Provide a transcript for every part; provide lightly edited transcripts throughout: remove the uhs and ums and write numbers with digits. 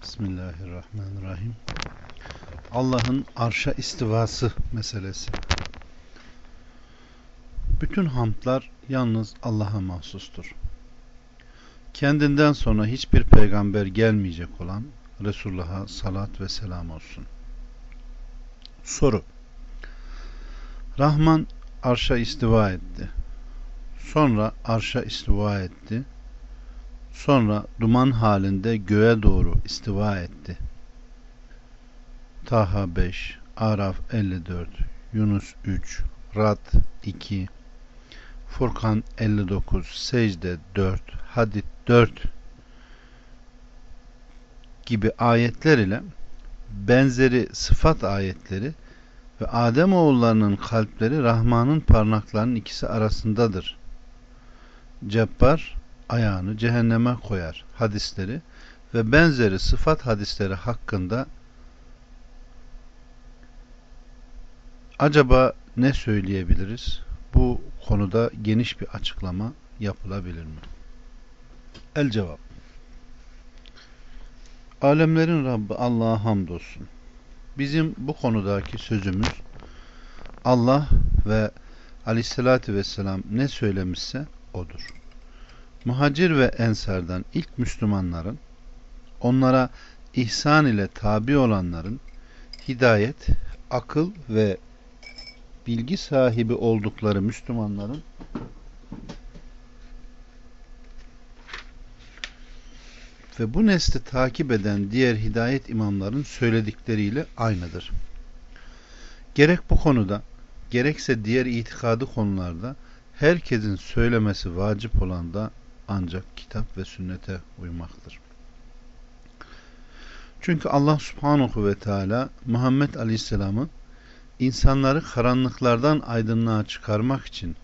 Bismillahirrahmanirrahim. Allah'ın arşa istivası meselesi. Bütün hamdlar yalnız Allah'a mahsustur. Kendinden sonra hiçbir peygamber gelmeyecek olan Resulullah'a salat ve selam olsun. Soru: Rahman arşa istiva etti. Sonra arşa istiva etti. Sonra duman halinde göğe doğru istiva etti. Taha 5, Araf 54, Yunus 3, Rad 2, Furkan 59, Secde 4, Hadid 4 gibi ayetler ile benzeri sıfat ayetleri ve Ademoğullarının kalpleri Rahman'ın parmaklarının ikisi arasındadır. Cebbar ayağını cehenneme koyar hadisleri ve benzeri sıfat hadisleri hakkında acaba ne söyleyebiliriz? Bu konuda geniş bir açıklama yapılabilir mi? El cevap: Alemlerin Rabbi Allah'a hamdolsun. Bizim bu konudaki sözümüz Allah ve Aleyhisselatü Vesselam ne söylemişse odur. Muhacir ve Ensar'dan ilk Müslümanların, onlara ihsan ile tabi olanların hidayet, akıl ve bilgi sahibi oldukları Müslümanların ve bu nesli takip eden diğer hidayet imamların söyledikleriyle aynıdır. Gerek bu konuda, gerekse diğer itikadı konularda herkesin söylemesi vacip olan da ancak kitap ve sünnete uymaktır. Çünkü Allah Subhanahu ve Teala Muhammed Aleyhisselam'ı insanları karanlıklardan aydınlığa çıkarmak için,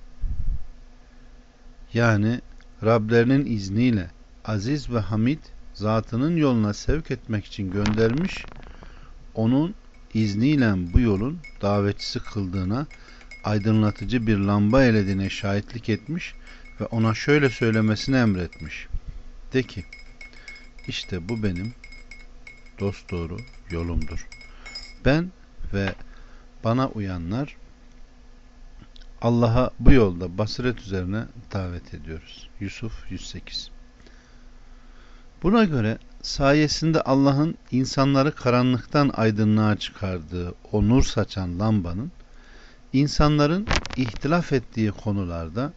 yani Rablerinin izniyle aziz ve hamid zatının yoluna sevk etmek için göndermiş, onun izniyle bu yolun davetçisi kıldığına, aydınlatıcı bir lamba elediğine şahitlik etmiş ve ona şöyle söylemesini emretmiş: de ki, işte bu benim dosdoğru yolumdur. Ben ve bana uyanlar Allah'a bu yolda basiret üzerine davet ediyoruz. Yusuf 108. Buna göre sayesinde Allah'ın insanları karanlıktan aydınlığa çıkardığı o nur saçan lambanın insanların ihtilaf ettiği konularda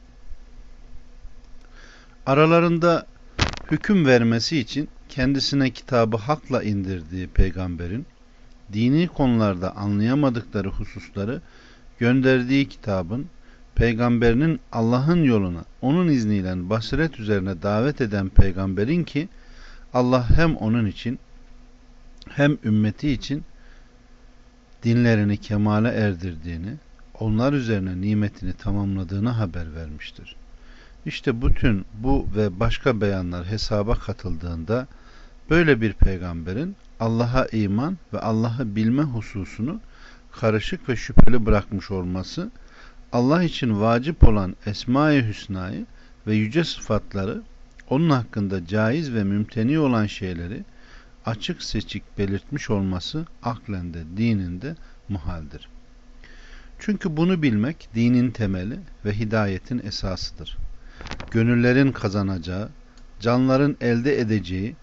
aralarında hüküm vermesi için kendisine kitabı hakla indirdiği peygamberin dini konularda anlayamadıkları hususları gönderdiği kitabın, peygamberinin Allah'ın yoluna onun izniyle basiret üzerine davet eden peygamberin ki Allah hem onun için hem ümmeti için dinlerini kemale erdirdiğini, onlar üzerine nimetini tamamladığını haber vermiştir. İşte bütün bu ve başka beyanlar hesaba katıldığında böyle bir peygamberin Allah'a iman ve Allah'ı bilme hususunu karışık ve şüpheli bırakmış olması, Allah için vacip olan Esma-i Hüsna'yı ve yüce sıfatları, onun hakkında caiz ve mümteni olan şeyleri açık seçik belirtmiş olması aklen de dininde muhaldir. Çünkü bunu bilmek dinin temeli ve hidayetin esasıdır. Gönüllerin kazanacağı, canların elde edeceği,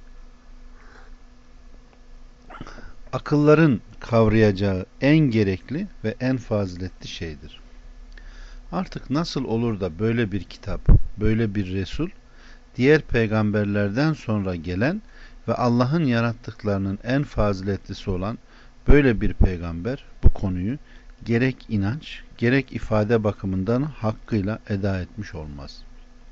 akılların kavrayacağı en gerekli ve en faziletli şeydir. Artık nasıl olur da böyle bir kitap, böyle bir Resul, diğer peygamberlerden sonra gelen ve Allah'ın yarattıklarının en faziletlisi olan böyle bir peygamber bu konuyu gerek inanç, gerek ifade bakımından hakkıyla eda etmiş olmaz.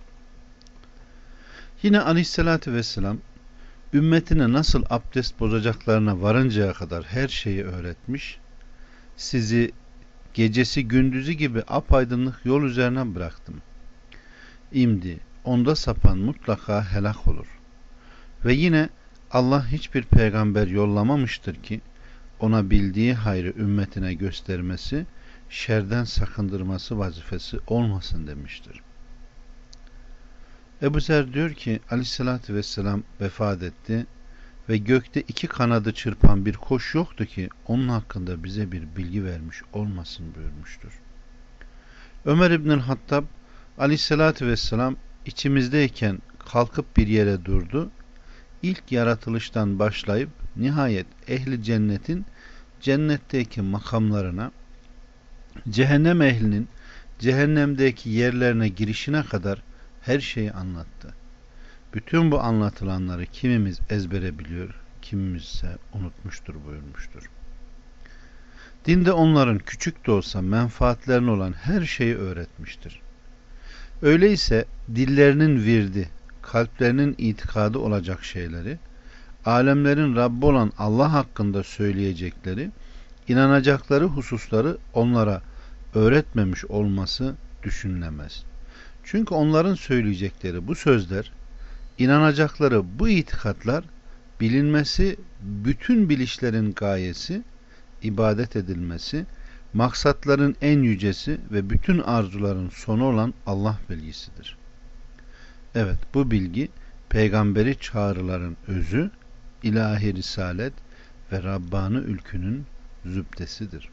Yine Aleyhisselatü Vesselam ümmetine nasıl abdest bozacaklarına varıncaya kadar her şeyi öğretmiş, sizi gecesi gündüzü gibi apaydınlık yol üzerine bıraktım. İmdi onda sapan mutlaka helak olur. Ve yine Allah hiçbir peygamber yollamamıştır ki ona bildiği hayrı ümmetine göstermesi, şerden sakındırması vazifesi olmasın demiştir. Ebu Zer diyor ki Aleyhisselatü Vesselam vefat etti ve gökte iki kanadı çırpan bir kuş yoktu ki onun hakkında bize bir bilgi vermiş olmasın buyurmuştur. Ömer İbnül Hattab aleyhissalatü vesselam içimizdeyken kalkıp bir yere durdu. İlk yaratılıştan başlayıp nihayet ehli cennetin cennetteki makamlarına, cehennem ehlinin cehennemdeki yerlerine girişine kadar her şeyi anlattı. Bütün bu anlatılanları kimimiz ezbere biliyor, kimimiz ise unutmuştur buyurmuştur. Dinde onların küçük de olsa menfaatlerine olan her şeyi öğretmiştir. Öyleyse dillerinin virdi, kalplerinin itikadı olacak şeyleri, alemlerin Rabbi olan Allah hakkında söyleyecekleri, inanacakları hususları onlara öğretmemiş olması düşünülemez. Çünkü onların söyleyecekleri bu sözler, inanacakları bu itikatlar, bilinmesi bütün bilişlerin gayesi, ibadet edilmesi, maksatların en yücesi ve bütün arzuların sonu olan Allah bilgisidir. Evet, bu bilgi peygamberi çağrıların özü, ilahi risalet ve Rabbani ülkünün zübdesidir.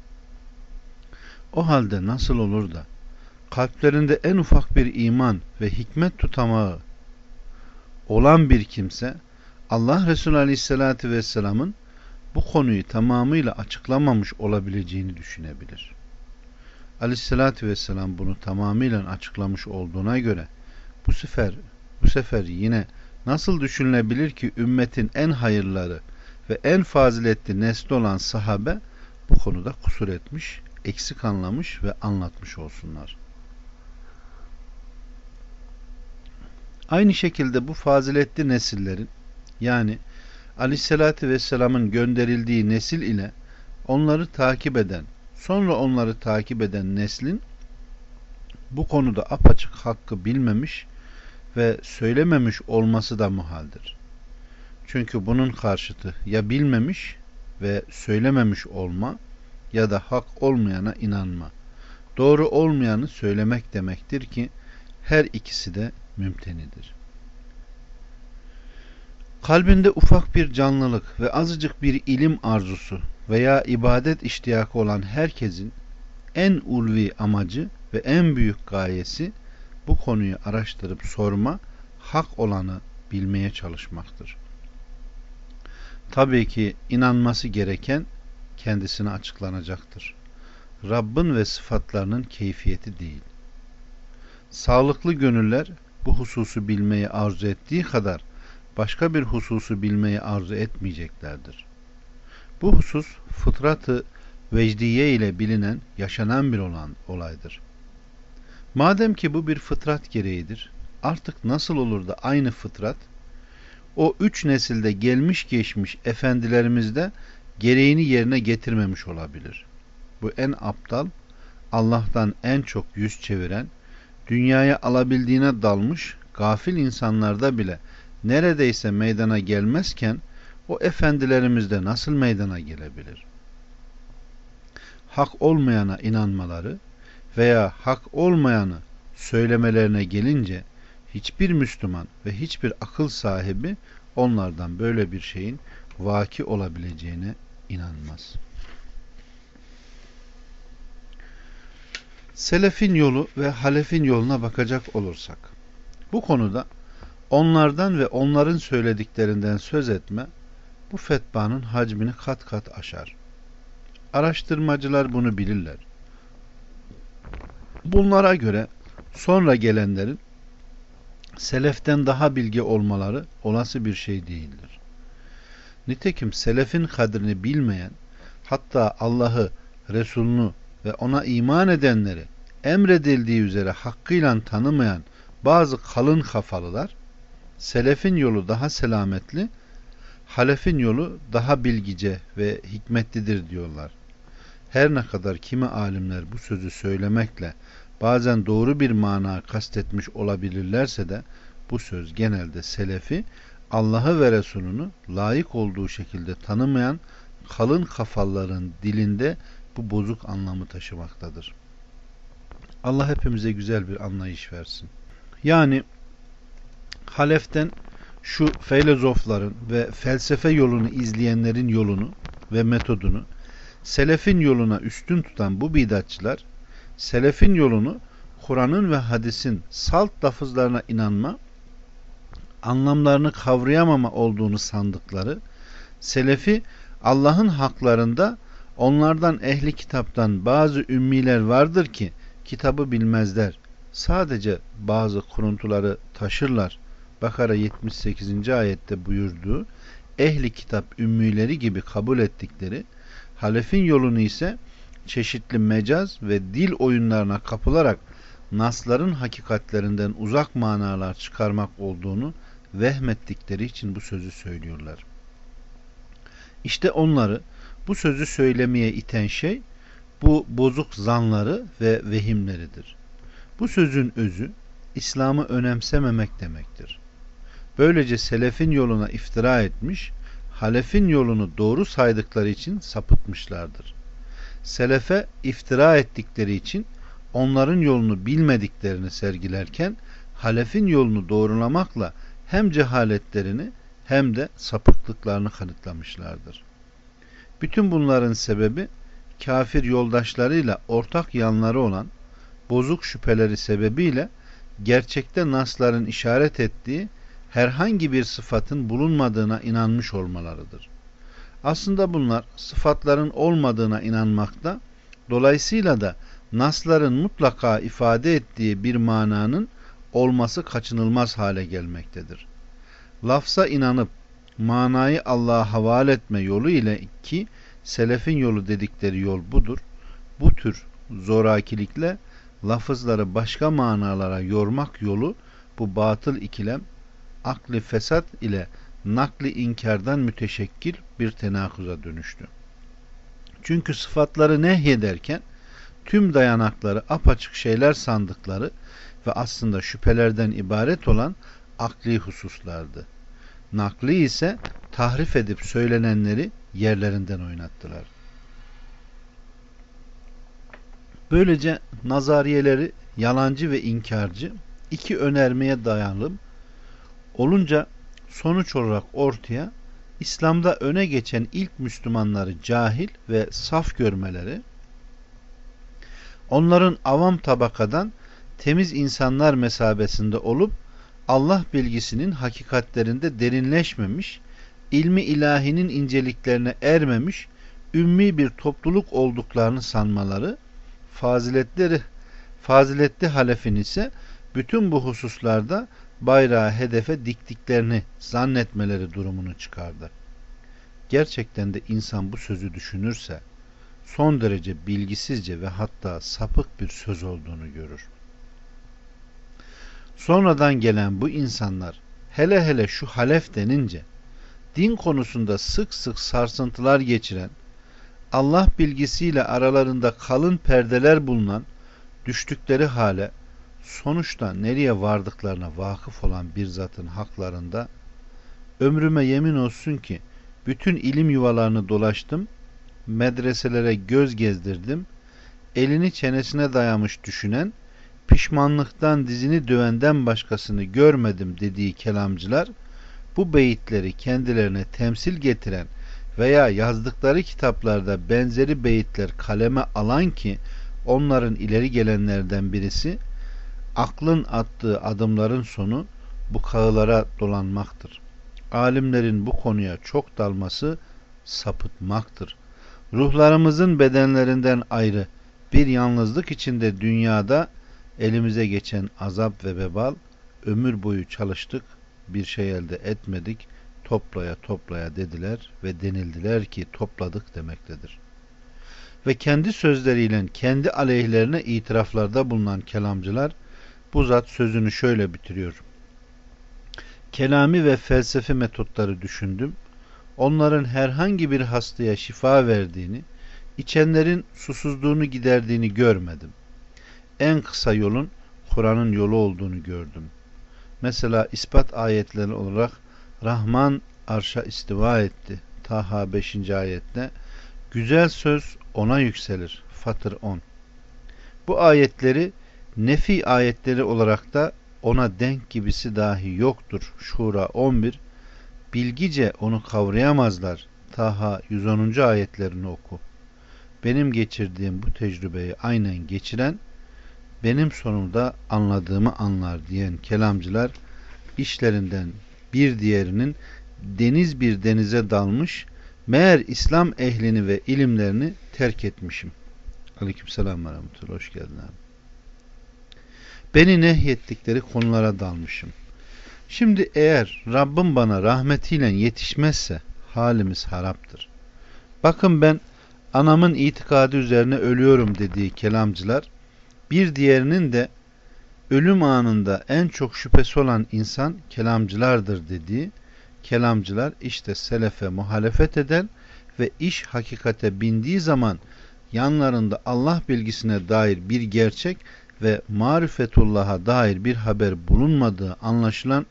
O halde nasıl olur da kalplerinde en ufak bir iman ve hikmet tutamağı olan bir kimse Allah Resulü Aleyhisselatü Vesselam'ın bu konuyu tamamıyla açıklamamış olabileceğini düşünebilir. Aleyhisselatü Vesselam bunu tamamıyla açıklamış olduğuna göre bu sefer yine nasıl düşünülebilir ki ümmetin en hayırları ve en faziletli nesli olan sahabe bu konuda kusur etmiş, eksik anlamış ve anlatmış olsunlar. Aynı şekilde bu faziletli nesillerin, yani Aleyhisselatü Vesselam'ın gönderildiği nesil ile onları takip eden, sonra onları takip eden neslin bu konuda apaçık hakkı bilmemiş ve söylememiş olması da muhaldir. Çünkü bunun karşıtı ya bilmemiş ve söylememiş olma ya da hak olmayana inanma, doğru olmayanı söylemek demektir ki her ikisi de mümtenidir. Kalbinde ufak bir canlılık ve azıcık bir ilim arzusu veya ibadet iştiyakı olan herkesin en ulvi amacı ve en büyük gayesi bu konuyu araştırıp sorma, hak olanı bilmeye çalışmaktır. Tabii ki inanması gereken kendisine açıklanacaktır. Rabbin ve sıfatlarının keyfiyeti değil. Sağlıklı gönüller bu hususu bilmeyi arzu ettiği kadar başka bir hususu bilmeyi arzu etmeyeceklerdir. Bu husus fıtratı vecdiye ile bilinen, yaşanan bir olaydır. Madem ki bu bir fıtrat gereğidir, artık nasıl olur da aynı fıtrat o 3 nesilde gelmiş geçmiş efendilerimizde gereğini yerine getirmemiş olabilir? Bu en aptal, Allah'tan en çok yüz çeviren, dünyaya alabildiğine dalmış, gafil insanlarda bile neredeyse meydana gelmezken o efendilerimizde nasıl meydana gelebilir? Hak olmayana inanmaları veya hak olmayanı söylemelerine gelince hiçbir Müslüman ve hiçbir akıl sahibi onlardan böyle bir şeyin vaki olabileceğine inanmaz. Selefin yolu ve halefin yoluna bakacak olursak, bu konuda onlardan ve onların söylediklerinden söz etme bu fetvanın hacmini kat kat aşar. Araştırmacılar bunu bilirler. Bunlara göre sonra gelenlerin seleften daha bilgi olmaları olası bir şey değildir. Nitekim selefin kadrini bilmeyen, hatta Allah'ı, Resulünü ve ona iman edenleri emredildiği üzere hakkıyla tanımayan bazı kalın kafalılar, selefin yolu daha selametli, halefin yolu daha bilgice ve hikmetlidir diyorlar. Her ne kadar kimi alimler bu sözü söylemekle bazen doğru bir mana kastetmiş olabilirlerse de bu söz genelde selefi, Allah'ı ve Resulünü layık olduğu şekilde tanımayan kalın kafaların dilinde bu bozuk anlamı taşımaktadır. Allah hepimize güzel bir anlayış versin. Yani haleften şu filozofların ve felsefe yolunu izleyenlerin yolunu ve metodunu selefin yoluna üstün tutan bu bidatçılar, selefin yolunu Kur'an'ın ve hadisin salt lafızlarına inanma, anlamlarını kavrayamama olduğunu sandıkları, selefi Allah'ın haklarında onlardan ehli kitaptan bazı ümmiler vardır ki kitabı bilmezler. Sadece bazı kuruntuları taşırlar. Bakara 78. ayette buyurduğu ehli kitap ümmileri gibi kabul ettikleri, halefin yolunu ise çeşitli mecaz ve dil oyunlarına kapılarak nasların hakikatlerinden uzak manalar çıkarmak olduğunu vehmettikleri için bu sözü söylüyorlar. İşte onları bu sözü söylemeye iten şey bu bozuk zanları ve vehimleridir. Bu sözün özü İslam'ı önemsememek demektir. Böylece selefin yoluna iftira etmiş, halefin yolunu doğru saydıkları için sapıtmışlardır. Selefe iftira ettikleri için onların yolunu bilmediklerini sergilerken, halefin yolunu doğrulamakla hem cehaletlerini hem de sapıklıklarını kanıtlamışlardır. Bütün bunların sebebi kafir yoldaşlarıyla ortak yanları olan bozuk şüpheleri sebebiyle gerçekte nasların işaret ettiği herhangi bir sıfatın bulunmadığına inanmış olmalarıdır. Aslında bunlar sıfatların olmadığına inanmakta, dolayısıyla da nasların mutlaka ifade ettiği bir mananın olması kaçınılmaz hale gelmektedir. Lafza inanıp manayı Allah'a havale etme yolu ile ki selefin yolu dedikleri yol budur. Bu tür zorakilikle lafızları başka manalara yormak yolu bu batıl ikilem akli fesat ile nakli inkardan müteşekkil bir tenakuza dönüştü. Çünkü sıfatları nehyederken tüm dayanakları apaçık şeyler sandıkları ve aslında şüphelerden ibaret olan akli hususlardı. Nakli ise tahrif edip söylenenleri yerlerinden oynattılar. Böylece nazariyeleri yalancı ve inkarcı iki önermeye dayalı olunca sonuç olarak ortaya İslam'da öne geçen ilk Müslümanları cahil ve saf görmeleri, onların avam tabakadan temiz insanlar mesabesinde olup Allah bilgisinin hakikatlerinde derinleşmemiş, ilmi ilahinin inceliklerine ermemiş, ümmi bir topluluk olduklarını sanmaları, faziletli halefin ise bütün bu hususlarda bayrağı hedefe diktiklerini zannetmeleri durumunu çıkardı. Gerçekten de insan bu sözü düşünürse son derece bilgisizce ve hatta sapık bir söz olduğunu görür. Sonradan gelen bu insanlar hele hele şu halef denince din konusunda sık sık sarsıntılar geçiren, Allah bilgisiyle aralarında kalın perdeler bulunan düştükleri hale sonuçta nereye vardıklarına vakıf olan bir zatın haklarında ömrüme yemin olsun ki bütün ilim yuvalarını dolaştım, medreselere göz gezdirdim, elini çenesine dayamış düşünen, pişmanlıktan dizini dövenden başkasını görmedim dediği kelamcılar, bu beyitleri kendilerine temsil getiren veya yazdıkları kitaplarda benzeri beyitler kaleme alan ki onların ileri gelenlerden birisi, aklın attığı adımların sonu bu kağılara dolanmaktır. Alimlerin bu konuya çok dalması sapıtmaktır. Ruhlarımızın bedenlerinden ayrı bir yalnızlık içinde dünyada elimize geçen azap ve vebal, ömür boyu çalıştık, bir şey elde etmedik, toplaya toplaya dediler ve denildiler ki topladık demektedir. Ve kendi sözleriyle kendi aleyhlerine itiraflarda bulunan kelamcılar bu zat sözünü şöyle bitiriyor. Kelami ve felsefe metotları düşündüm. Onların herhangi bir hastaya şifa verdiğini, içenlerin susuzluğunu giderdiğini görmedim. En kısa yolun Kur'an'ın yolu olduğunu gördüm. Mesela ispat ayetleri olarak Rahman arşa istiva etti. Taha 5. ayette güzel söz ona yükselir. Fatır 10. Bu ayetleri nefi ayetleri olarak da ona denk gibisi dahi yoktur. Şura 11. Bilgice onu kavrayamazlar. Taha 110. ayetlerini oku. Benim geçirdiğim bu tecrübeyi aynen geçiren benim sonumda anladığımı anlar diyen kelamcılar işlerinden bir diğerinin deniz bir denize dalmış, meğer İslam ehlini ve ilimlerini terk etmişim. Aleykümselam ve rahmetullah. Hoş geldin abi. Beni nehyettikleri konulara dalmışım. Şimdi eğer Rabbim bana rahmetiyle yetişmezse halimiz haraptır. Bakın ben anamın itikadı üzerine ölüyorum dediği kelamcılar, bir diğerinin de ölüm anında en çok şüphesi olan insan kelamcılardır dediği kelamcılar işte selefe muhalefet eden ve iş hakikate bindiği zaman yanlarında Allah bilgisine dair bir gerçek ve marifetullah'a dair bir haber bulunmadığı anlaşılan,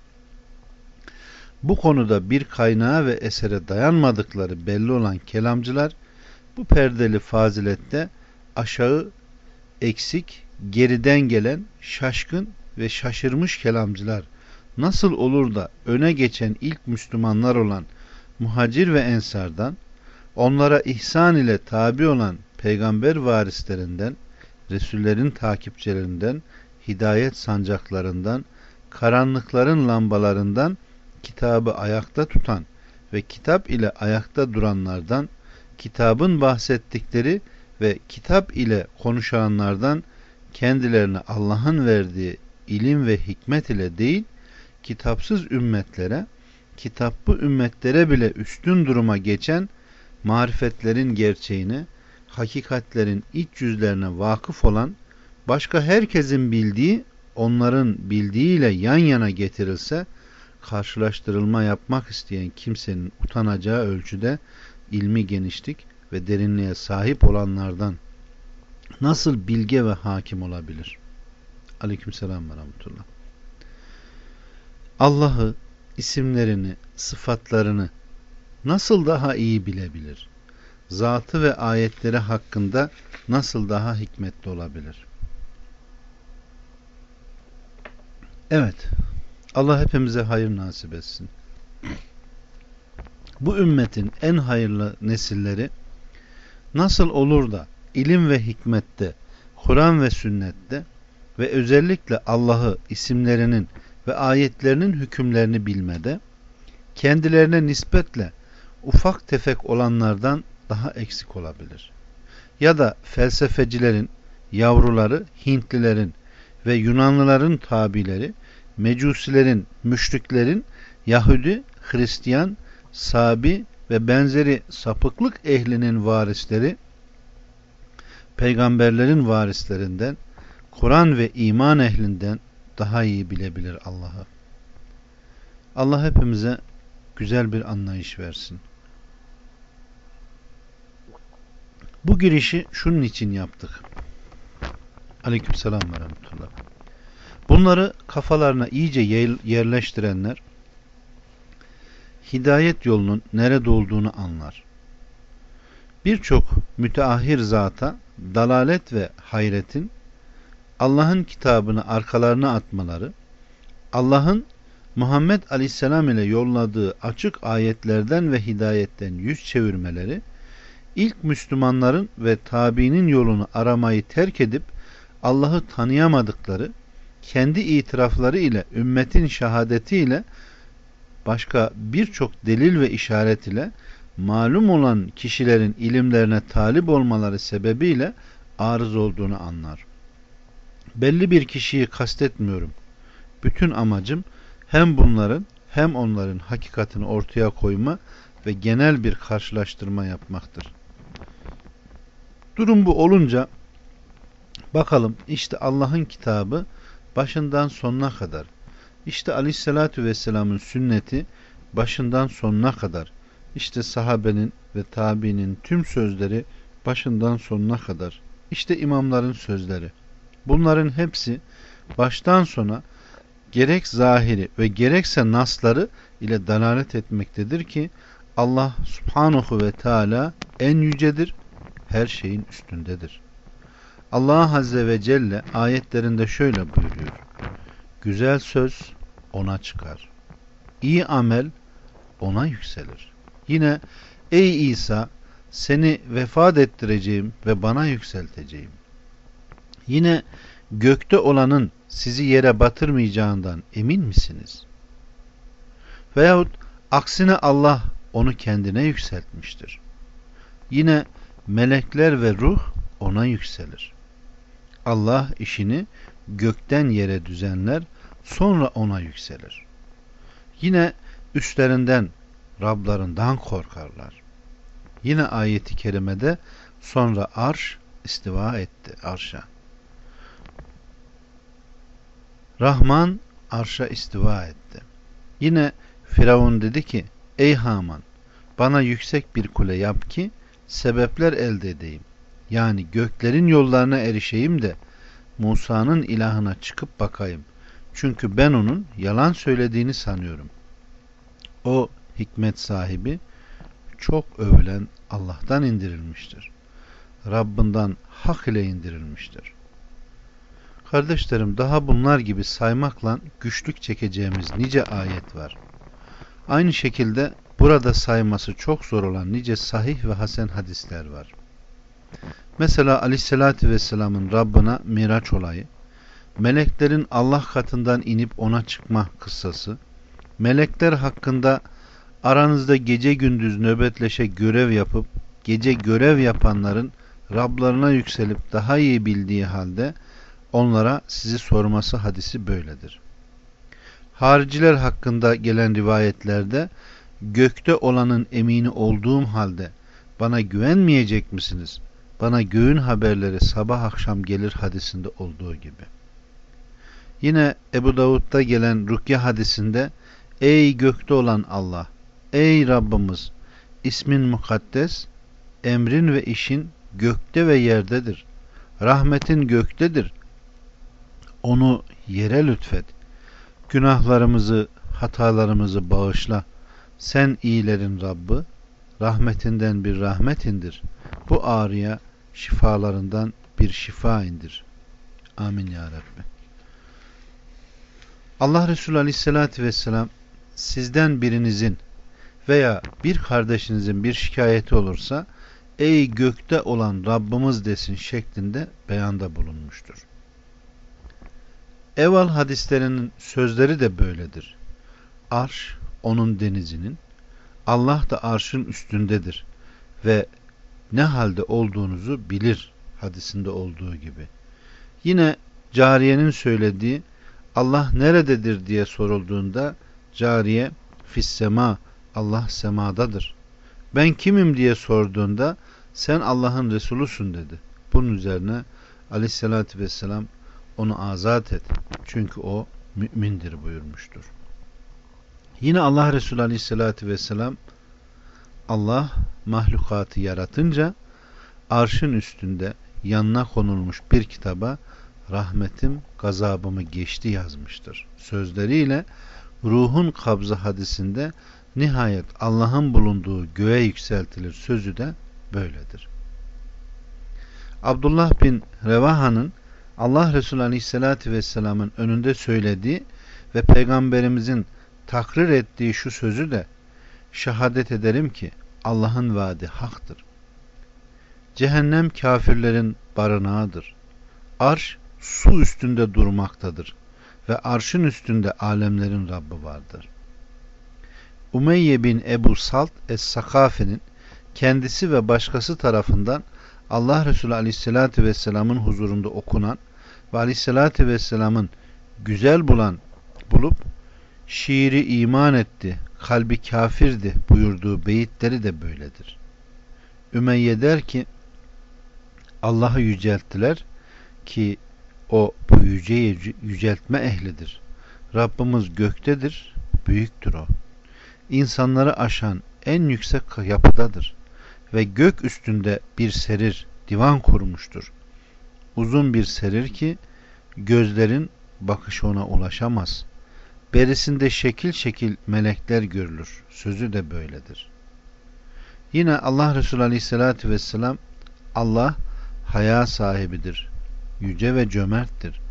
bu konuda bir kaynağa ve esere dayanmadıkları belli olan kelamcılar bu perdeli fazilette aşağı, eksik, geriden gelen, şaşkın ve şaşırmış kelamcılar nasıl olur da öne geçen ilk Müslümanlar olan muhacir ve ensardan, onlara ihsan ile tabi olan peygamber varislerinden, Resullerin takipçilerinden, hidayet sancaklarından, karanlıkların lambalarından, kitabı ayakta tutan ve kitap ile ayakta duranlardan, kitabın bahsettikleri ve kitap ile konuşanlardan kendilerine Allah'ın verdiği ilim ve hikmet ile değil, kitapsız ümmetlere, kitaplı ümmetlere bile üstün duruma geçen marifetlerin gerçeğine, hakikatlerin iç yüzlerine vakıf olan, başka herkesin bildiği, onların bildiğiyle yan yana getirilse, karşılaştırılma yapmak isteyen kimsenin utanacağı ölçüde ilmi genişlik ve derinliğe sahip olanlardan nasıl bilge ve hakim olabilir? Aleykümselam ve rahmetullah. Allah'ı, isimlerini, sıfatlarını nasıl daha iyi bilebilir? Zatı ve ayetleri hakkında nasıl daha hikmetli olabilir? Evet, Allah hepimize hayır nasip etsin. Bu ümmetin en hayırlı nesilleri nasıl olur da ilim ve hikmette, Kur'an ve sünnette ve özellikle Allah'ı, isimlerinin ve ayetlerinin hükümlerini bilmede, kendilerine nispetle ufak tefek olanlardan daha eksik olabilir. Ya da felsefecilerin, yavruları, Hintlilerin ve Yunanlıların tabileri, Mecusilerin, müşriklerin, Yahudi, Hristiyan, Sabi ve benzeri sapıklık ehlinin varisleri, peygamberlerin varislerinden, Kur'an ve iman ehlinden daha iyi bilebilir Allah'ı. Allah hepimize güzel bir anlayış versin. Bu girişi şunun için yaptık. Aleykümselam ve rahmetullah. Bunları kafalarına iyice yerleştirenler hidayet yolunun nerede olduğunu anlar. Birçok müteahhir zata dalalet ve hayretin Allah'ın kitabını arkalarına atmaları, Allah'ın Muhammed Aleyhisselam ile yolladığı açık ayetlerden ve hidayetten yüz çevirmeleri, ilk Müslümanların ve tabiinin yolunu aramayı terk edip Allah'ı tanıyamadıkları, kendi itirafları ile ümmetin şehadeti ile başka birçok delil ve işaret ile malum olan kişilerin ilimlerine talip olmaları sebebiyle arız olduğunu anlar. Belli bir kişiyi kastetmiyorum. Bütün amacım hem bunların hem onların hakikatini ortaya koyma ve genel bir karşılaştırma yapmaktır. Durum bu olunca bakalım işte Allah'ın kitabı başından sonuna kadar, işte Aleyhisselatü Vesselam'ın sünneti başından sonuna kadar, işte sahabenin ve tabiinin tüm sözleri başından sonuna kadar, işte imamların sözleri. Bunların hepsi baştan sona gerek zahiri ve gerekse nasları ile dalalet etmektedir ki Allah Subhanahu ve Teala en yücedir, her şeyin üstündedir. Allah Azze ve Celle ayetlerinde şöyle buyuruyor: Güzel söz ona çıkar. İyi amel ona yükselir. Yine ey İsa, seni vefat ettireceğim ve bana yükselteceğim. Yine gökte olanın sizi yere batırmayacağından emin misiniz? Veyahut aksine Allah onu kendine yükseltmiştir. Yine melekler ve ruh ona yükselir. Allah işini gökten yere düzenler, sonra ona yükselir. Yine üstlerinden, Rablarından korkarlar. Yine ayeti kerimede sonra arş istiva etti, arşa. Rahman arşa istiva etti. Yine Firavun dedi ki, ey Haman, bana yüksek bir kule yap ki sebepler elde edeyim. Yani göklerin yollarına erişeyim de Musa'nın ilahına çıkıp bakayım. Çünkü ben onun yalan söylediğini sanıyorum. O hikmet sahibi, çok övülen Allah'tan indirilmiştir. Rabbinden hak ile indirilmiştir. Kardeşlerim, daha bunlar gibi saymakla güçlük çekeceğimiz nice ayet var. Aynı şekilde burada sayması çok zor olan nice sahih ve hasen hadisler var. Mesela Aleyhisselatü Vesselam'ın Rabbına Miraç olayı, meleklerin Allah katından inip ona çıkma kıssası, melekler hakkında aranızda gece gündüz nöbetleşe görev yapıp gece görev yapanların Rablarına yükselip daha iyi bildiği halde onlara sizi sorması hadisi böyledir. Hariciler hakkında gelen rivayetlerde gökte olanın emini olduğum halde bana güvenmeyecek misiniz? Bana göğün haberleri sabah akşam gelir hadisinde olduğu gibi. Yine Ebu Davud'da gelen Rukya hadisinde ey gökte olan Allah, ey Rabbimiz, ismin mukaddes, emrin ve işin gökte ve yerdedir. Rahmetin göktedir. Onu yere lütfet. Günahlarımızı, hatalarımızı bağışla. Sen iyilerin Rabbi, rahmetinden bir rahmet indir. Bu ağrıya şifalarından bir şifa indir. Amin ya Rabbi. Allah Resulü Aleyhisselatü Vesselam sizden birinizin veya bir kardeşinizin bir şikayeti olursa ey gökte olan Rabbimiz desin şeklinde beyanda bulunmuştur. Evvel hadislerinin sözleri de böyledir. Arş onun denizinin, Allah da arşın üstündedir ve ne halde olduğunuzu bilir hadisinde olduğu gibi. Yine cariyenin söylediği Allah nerededir diye sorulduğunda cariye fissema, Allah semadadır. Ben kimim diye sorduğunda sen Allah'ın Resulusun dedi. Bunun üzerine Aleyhisselatü Vesselam onu azat et. Çünkü o mümindir buyurmuştur. Yine Allah Resulü Aleyhisselatü Vesselam Allah mahlukatı yaratınca arşın üstünde yanına konulmuş bir kitaba rahmetim gazabımı geçti yazmıştır. Sözleriyle ruhun kabzı hadisinde nihayet Allah'ın bulunduğu göğe yükseltilir sözü de böyledir. Abdullah bin Revaha'nın Allah Resulü Aleyhisselatü Vesselam'ın önünde söylediği ve Peygamberimizin takrir ettiği şu sözü de şehadet ederim ki Allah'ın vaadi haktır. Cehennem kafirlerin barınağıdır. Arş su üstünde durmaktadır ve arşın üstünde alemlerin Rabbi vardır. Umeyye bin Ebu Salt Es-Sakafi'nin kendisi ve başkası tarafından Allah Resulü Aleyhisselatü Vesselam'ın huzurunda okunan ve Aleyhisselatü Vesselam'ın güzel bulup şiiri iman etti, kalbi kafirdi buyurduğu beyitleri de böyledir. Ümeyye der ki Allah'ı yücelttiler ki o bu yüceltme ehlidir. Rabbimiz göktedir, büyüktür o. İnsanları aşan en yüksek yapıdadır ve gök üstünde bir serir, divan kurmuştur. Uzun bir serir ki gözlerin bakışı ona ulaşamaz. Berisinde şekil şekil melekler görülür. Sözü de böyledir. Yine Allah Resulü Aleyhisselatü Vesselam Allah haya sahibidir. Yüce ve cömerttir.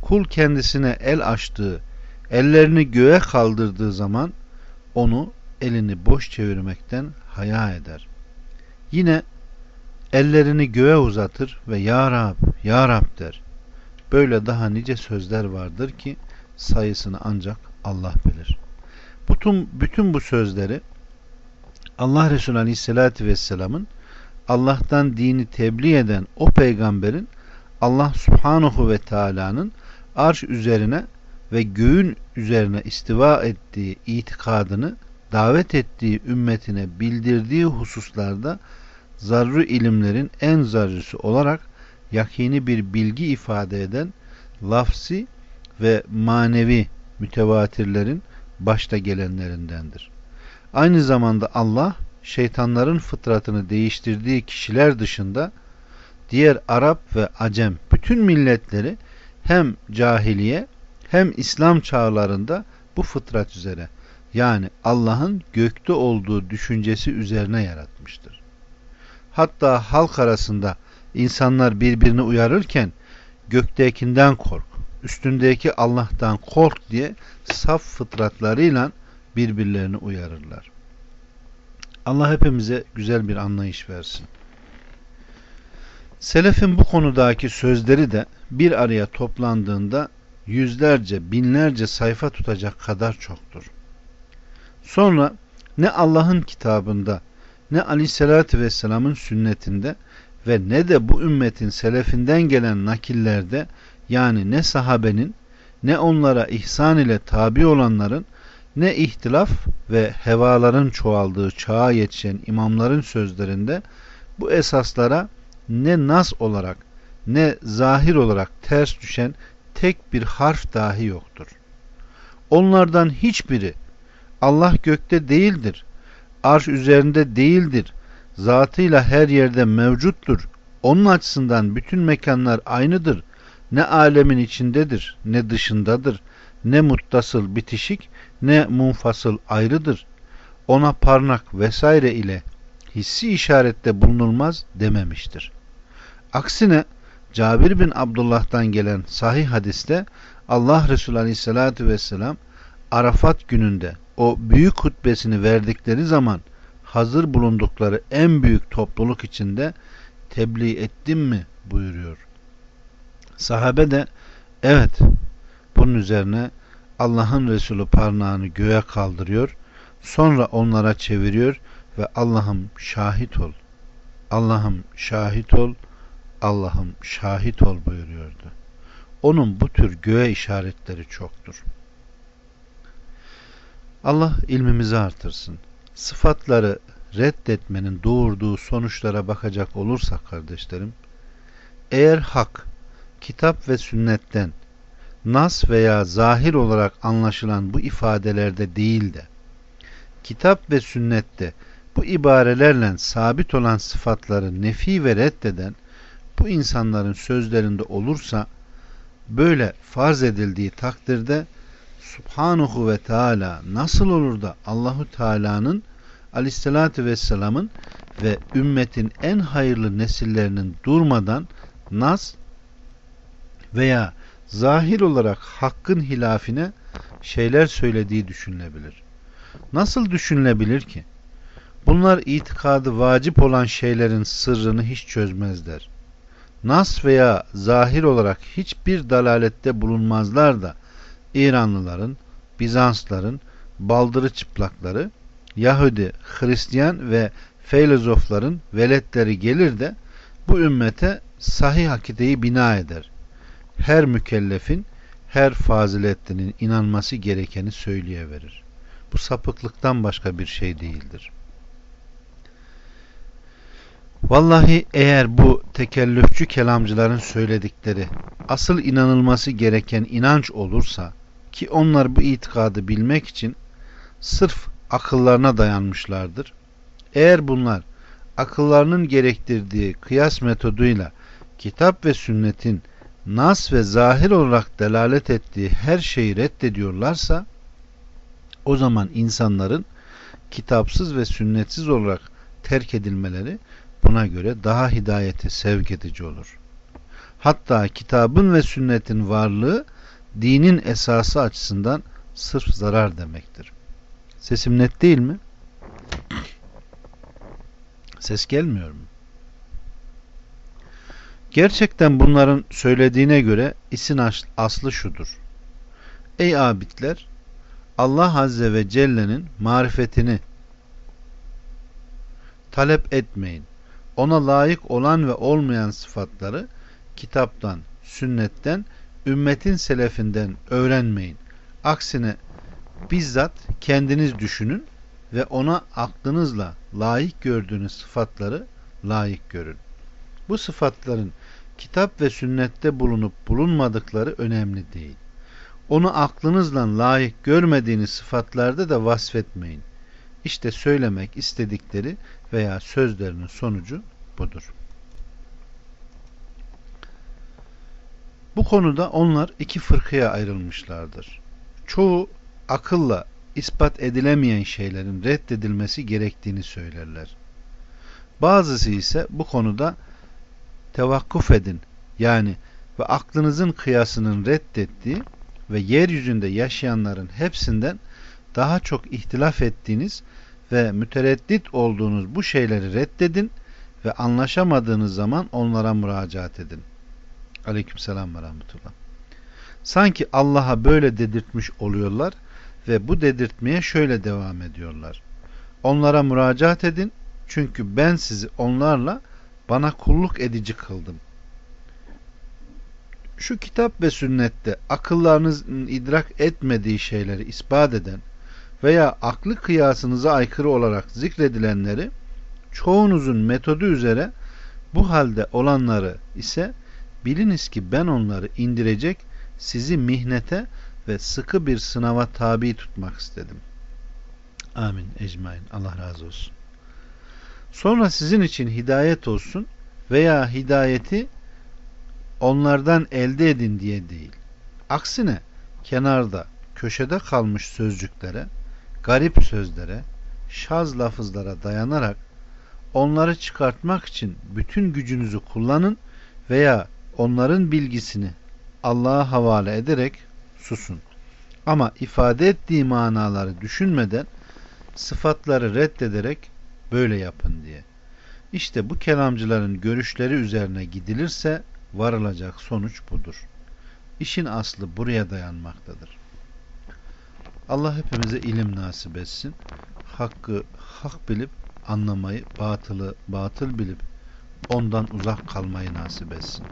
kul kendisine el açtığı, ellerini göğe kaldırdığı zaman onu elini boş çevirmekten haya eder. Yine ellerini göğe uzatır ve Ya Rab, Ya Rab der. Böyle daha nice sözler vardır ki sayısını ancak Allah bilir. Bütün bu sözleri Allah Resulü Aleyhisselatü Vesselam'ın Allah'tan dini tebliğ eden o peygamberin Allah Subhanahu ve Teala'nın arş üzerine ve göğün üzerine istiva ettiği itikadını davet ettiği ümmetine bildirdiği hususlarda zarrı ilimlerin en zarrısı olarak yakini bir bilgi ifade eden lafzi ve manevi mütevatirlerin başta gelenlerindendir. Aynı zamanda Allah şeytanların fıtratını değiştirdiği kişiler dışında diğer Arap ve Acem bütün milletleri hem cahiliye hem İslam çağlarında bu fıtrat üzere, yani Allah'ın gökte olduğu düşüncesi üzerine yaratmıştır. Hatta halk arasında insanlar birbirini uyarırken göktekinden kork, üstündeki Allah'tan kork diye saf fıtratlarıyla birbirlerini uyarırlar. Allah hepimize güzel bir anlayış versin. Selefin bu konudaki sözleri de bir araya toplandığında yüzlerce, binlerce sayfa tutacak kadar çoktur. Sonra ne Allah'ın kitabında, ne Aleyhisselatü Vesselam'ın sünnetinde ve ne de bu ümmetin selefinden gelen nakillerde, yani ne sahabenin, ne onlara ihsan ile tabi olanların, ne ihtilaf ve hevaların çoğaldığı çağa yetişen imamların sözlerinde bu esaslara ne nas olarak ne zahir olarak ters düşen tek bir harf dahi yoktur. Onlardan hiçbiri Allah gökte değildir, arş üzerinde değildir, zatıyla her yerde mevcuttur, onun açısından bütün mekanlar aynıdır, ne alemin içindedir ne dışındadır, ne muttasıl bitişik ne munfasıl ayrıdır, ona parmak vesaire ile hissi işarette bulunulmaz dememiştir. Aksine Cabir bin Abdullah'tan gelen sahih hadiste Allah Resulü Aleyhisselatü Vesselam Arafat gününde o büyük hutbesini verdikleri zaman hazır bulundukları en büyük topluluk içinde tebliğ ettim mi buyuruyor. Sahabe de evet, bunun üzerine Allah'ın Resulü parmağını göğe kaldırıyor, sonra onlara çeviriyor ve Allah'ım şahit ol, Allah'ım şahit ol, Allah'ım şahit ol buyuruyordu. Onun bu tür göğe işaretleri çoktur. Allah ilmimizi artırsın. Sıfatları reddetmenin doğurduğu sonuçlara bakacak olursak kardeşlerim, eğer hak, kitap ve sünnetten nas veya zahir olarak anlaşılan bu ifadelerde değil de kitap ve sünnette bu ibarelerle sabit olan sıfatları nefi ve reddeden bu insanların sözlerinde olursa, böyle farz edildiği takdirde Subhanahu ve Teala nasıl olur da Allahu Teala'nın, Aleyhisselatü Vesselam'ın ve ümmetin en hayırlı nesillerinin durmadan nas veya zahir olarak hakkın hilafine şeyler söylediği düşünülebilir. Nasıl düşünülebilir ki? Bunlar itikadı vacip olan şeylerin sırrını hiç çözmezler. Nas veya zahir olarak hiçbir dalalette bulunmazlar da İranlıların, Bizansların, baldırı çıplakları, Yahudi, Hristiyan ve filozofların veletleri gelir de bu ümmete sahih akideyi bina eder. Her mükellefin, her faziletlinin inanması gerekeni söyleyiverir. Bu sapıklıktan başka bir şey değildir. Vallahi eğer bu tekellüfçü kelamcıların söyledikleri asıl inanılması gereken inanç olursa, ki onlar bu itikadı bilmek için sırf akıllarına dayanmışlardır. Eğer bunlar akıllarının gerektirdiği kıyas metoduyla kitap ve sünnetin nas ve zahir olarak delalet ettiği her şeyi reddediyorlarsa, o zaman insanların kitapsız ve sünnetsiz olarak terk edilmeleri buna göre daha hidayete sevk edici olur. Hatta kitabın ve sünnetin varlığı dinin esası açısından sırf zarar demektir. Sesim net değil mi? Ses gelmiyor mu? Gerçekten bunların söylediğine göre işin aslı şudur. Ey abidler! Allah Azze ve Celle'nin marifetini talep etmeyin. Ona layık olan ve olmayan sıfatları kitaptan, sünnetten, ümmetin selefinden öğrenmeyin. Aksine bizzat kendiniz düşünün ve ona aklınızla layık gördüğünüz sıfatları layık görün. Bu sıfatların kitap ve sünnette bulunup bulunmadıkları önemli değil. Onu aklınızla layık görmediğiniz sıfatlarda da vasfetmeyin. İşte söylemek istedikleri veya sözlerinin sonucu budur. Bu konuda onlar iki fırkaya ayrılmışlardır. Çoğu akılla ispat edilemeyen şeylerin reddedilmesi gerektiğini söylerler. Bazısı ise bu konuda tevakkuf edin, yani ve aklınızın kıyasının reddettiği ve yeryüzünde yaşayanların hepsinden daha çok ihtilaf ettiğiniz ve mütereddit olduğunuz bu şeyleri reddedin ve anlaşamadığınız zaman onlara müracaat edin. Aleykümselam ve rahmetullah. Sanki Allah'a böyle dedirtmiş oluyorlar ve bu dedirtmeye şöyle devam ediyorlar. Onlara müracaat edin, çünkü ben sizi onlarla bana kulluk edici kıldım. Şu kitap ve sünnette akıllarınızın idrak etmediği şeyleri ispat eden veya aklı kıyasınıza aykırı olarak zikredilenleri çoğunuzun metodu üzere bu halde olanları ise biliniz ki ben onları indirecek, sizi mihnete ve sıkı bir sınava tabi tutmak istedim. Amin. Ecmain. Allah razı olsun. Sonra sizin için hidayet olsun veya hidayeti onlardan elde edin diye değil. Aksine kenarda, köşede kalmış sözcüklere, garip sözlere, şaz lafızlara dayanarak onları çıkartmak için bütün gücünüzü kullanın veya onların bilgisini Allah'a havale ederek susun. Ama ifade ettiği manaları düşünmeden sıfatları reddederek böyle yapın diye. İşte bu kelamcıların görüşleri üzerine gidilirse varılacak sonuç budur. İşin aslı buraya dayanmaktadır. Allah hepimize ilim nasip etsin. Hakkı hak bilip anlamayı, batılı batıl bilip ondan uzak kalmayı nasip etsin.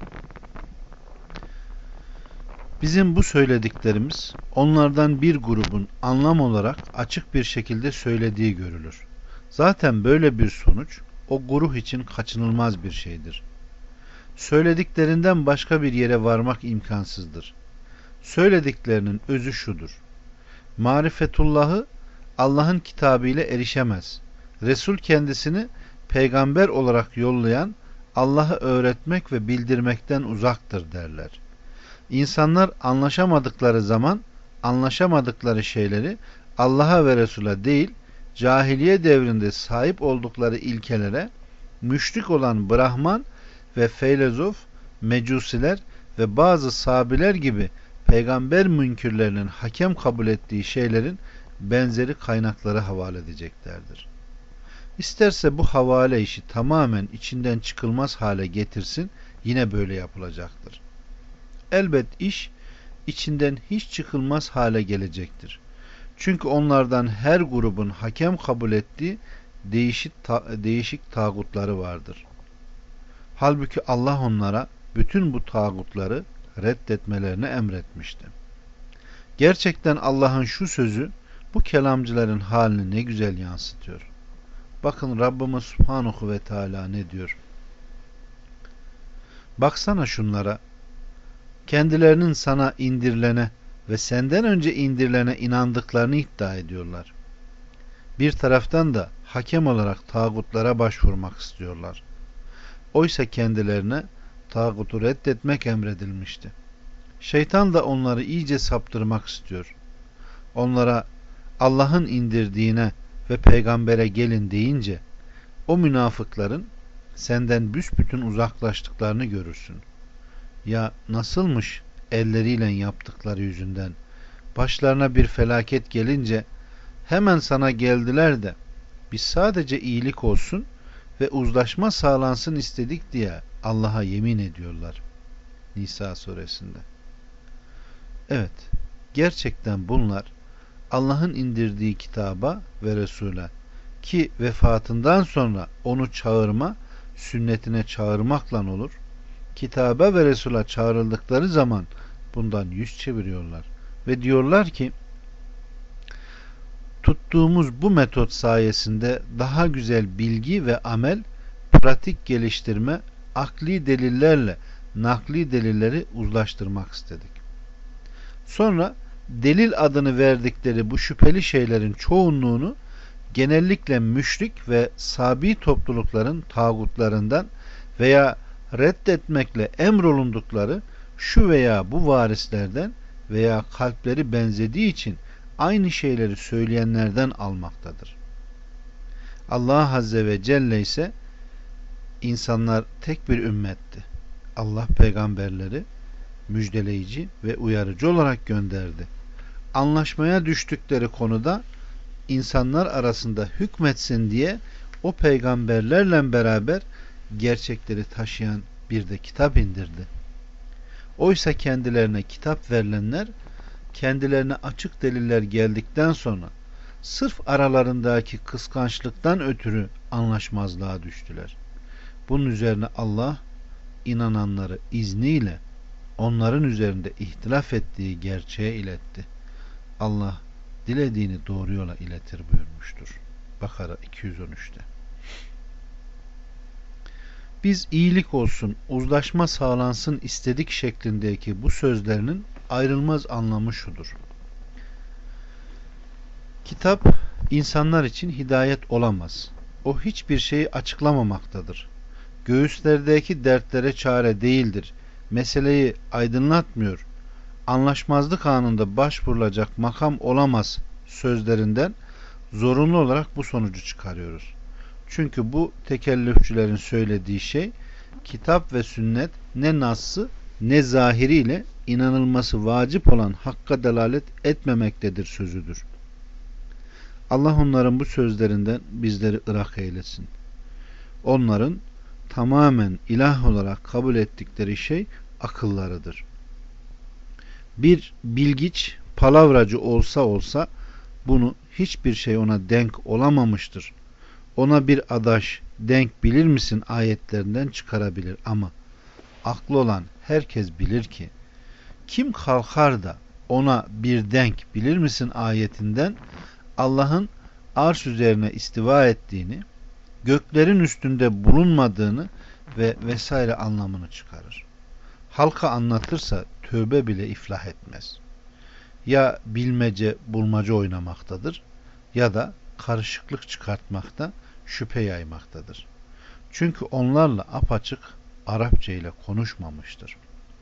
Bizim bu söylediklerimiz onlardan bir grubun anlam olarak açık bir şekilde söylediği görülür. Zaten böyle bir sonuç o grup için kaçınılmaz bir şeydir. Söylediklerinden başka bir yere varmak imkansızdır. Söylediklerinin özü şudur: marifetullah'ı Allah'ın kitabı ile erişemez. Resul kendisini peygamber olarak yollayan Allah'ı öğretmek ve bildirmekten uzaktır derler. İnsanlar anlaşamadıkları zaman anlaşamadıkları şeyleri Allah'a ve Resul'a değil, cahiliye devrinde sahip oldukları ilkelere, müşrik olan Brahman ve feylezof, mecusiler ve bazı sabiler gibi peygamber münkirlerinin hakem kabul ettiği şeylerin benzeri kaynaklara havale edeceklerdir. İsterse bu havale işi tamamen içinden çıkılmaz hale getirsin, yine böyle yapılacaktır. Elbet iş içinden hiç çıkılmaz hale gelecektir. Çünkü onlardan her grubun hakem kabul ettiği değişik tağutları vardır. Halbuki Allah onlara bütün bu tağutları reddetmelerini emretmişti. Gerçekten Allah'ın şu sözü bu kelamcıların halini ne güzel yansıtıyor. Bakın Rabbimiz Subhanahu ve Teala ne diyor? Baksana şunlara, kendilerinin sana indirilene ve senden önce indirilene inandıklarını iddia ediyorlar. Bir taraftan da hakem olarak tağutlara başvurmak istiyorlar. Oysa kendilerine tağutu reddetmek emredilmişti. Şeytan da onları iyice saptırmak istiyor. Onlara Allah'ın indirdiğine ve peygambere gelin deyince o münafıkların senden büsbütün uzaklaştıklarını görürsün. Ya nasılmış elleriyle yaptıkları yüzünden başlarına bir felaket gelince hemen sana geldiler de biz sadece iyilik olsun ve uzlaşma sağlansın istedik diye Allah'a yemin ediyorlar. Nisa suresinde. Evet, gerçekten bunlar Allah'ın indirdiği kitaba ve Resul'e ki vefatından sonra onu çağırma, sünnetine çağırmakla olur. Kitaba ve Resul'a çağrıldıkları zaman bundan yüz çeviriyorlar ve diyorlar ki tuttuğumuz bu metot sayesinde daha güzel bilgi ve amel, pratik geliştirme, akli delillerle nakli delilleri uzlaştırmak istedik. Sonra delil adını verdikleri bu şüpheli şeylerin çoğunluğunu genellikle müşrik ve sabi toplulukların tağutlarından veya reddetmekle emrolundukları şu veya bu varislerden veya kalpleri benzediği için aynı şeyleri söyleyenlerden almaktadır. Allah Azze ve Celle ise insanlar tek bir ümmetti. Allah peygamberleri müjdeleyici ve uyarıcı olarak gönderdi. Anlaşmaya düştükleri konuda insanlar arasında hükmetsin diye o peygamberlerle beraber gerçekleri taşıyan bir de kitap indirdi. Oysa kendilerine kitap verilenler kendilerine açık deliller geldikten sonra sırf aralarındaki kıskançlıktan ötürü anlaşmazlığa düştüler. Bunun üzerine Allah inananları izniyle onların üzerinde ihtilaf ettiği gerçeğe iletti. Allah dilediğini doğru yola iletir buyurmuştur. Bakara 213'te. Biz iyilik olsun, uzlaşma sağlansın istedik şeklindeki bu sözlerinin ayrılmaz anlamı şudur. Kitap insanlar için hidayet olamaz. O hiçbir şeyi açıklamamaktadır. Göğüslerdeki dertlere çare değildir. Meseleyi aydınlatmıyor. Anlaşmazlık anında başvurulacak makam olamaz sözlerinden zorunlu olarak bu sonucu çıkarıyoruz. Çünkü bu tekellüfçülerin söylediği şey kitap ve sünnet ne nassı ne zahiriyle inanılması vacip olan hakka delalet etmemektedir sözüdür. Allah onların bu sözlerinden bizleri ırak eylesin. Onların tamamen ilah olarak kabul ettikleri şey akıllarıdır. Bir bilgiç, palavracı olsa bunu hiçbir şey ona denk olamamıştır. Ona bir adaş denk bilir misin ayetlerinden çıkarabilir ama aklı olan herkes bilir ki kim kalkar da ona bir denk bilir misin ayetinden Allah'ın arş üzerine istiva ettiğini, göklerin üstünde bulunmadığını ve vesaire anlamını çıkarır. Halka anlatırsa tövbe bile iflah etmez. Ya bilmece bulmaca oynamaktadır ya da karışıklık çıkartmakta, şüphe yaymaktadır. Çünkü onlarla apaçık Arapça ile konuşmamıştır.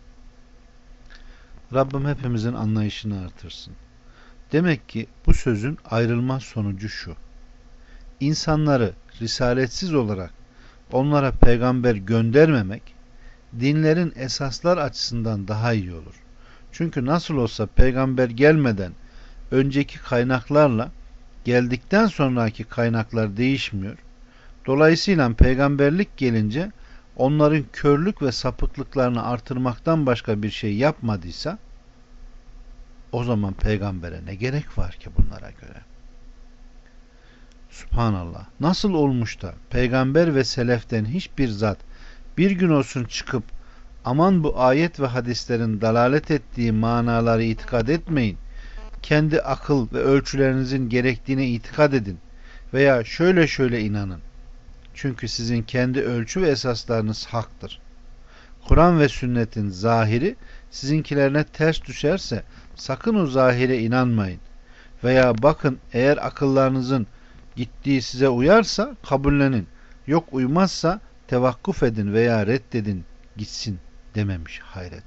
Rabbim hepimizin anlayışını artırsın. Demek ki bu sözün ayrılmaz sonucu şu. İnsanları risaletsiz olarak onlara peygamber göndermemek dinlerin esaslar açısından daha iyi olur. Çünkü nasıl olsa peygamber gelmeden önceki kaynaklarla geldikten sonraki kaynaklar değişmiyor. Dolayısıyla peygamberlik gelince onların körlük ve sapıklıklarını artırmaktan başka bir şey yapmadıysa o zaman peygambere ne gerek var ki bunlara göre? Subhanallah. Nasıl olmuş da peygamber ve seleften hiçbir zat bir gün olsun çıkıp aman bu ayet ve hadislerin dalalet ettiği manaları itikad etmeyin. Kendi akıl ve ölçülerinizin gerektiğine itikad edin veya şöyle şöyle inanın. Çünkü sizin kendi ölçü ve esaslarınız haktır. Kur'an ve sünnetin zahiri sizinkilerine ters düşerse sakın o zahire inanmayın. Veya bakın eğer akıllarınızın gittiği size uyarsa kabullenin. Yok uymazsa tevakkuf edin veya reddedin gitsin dememiş hayret.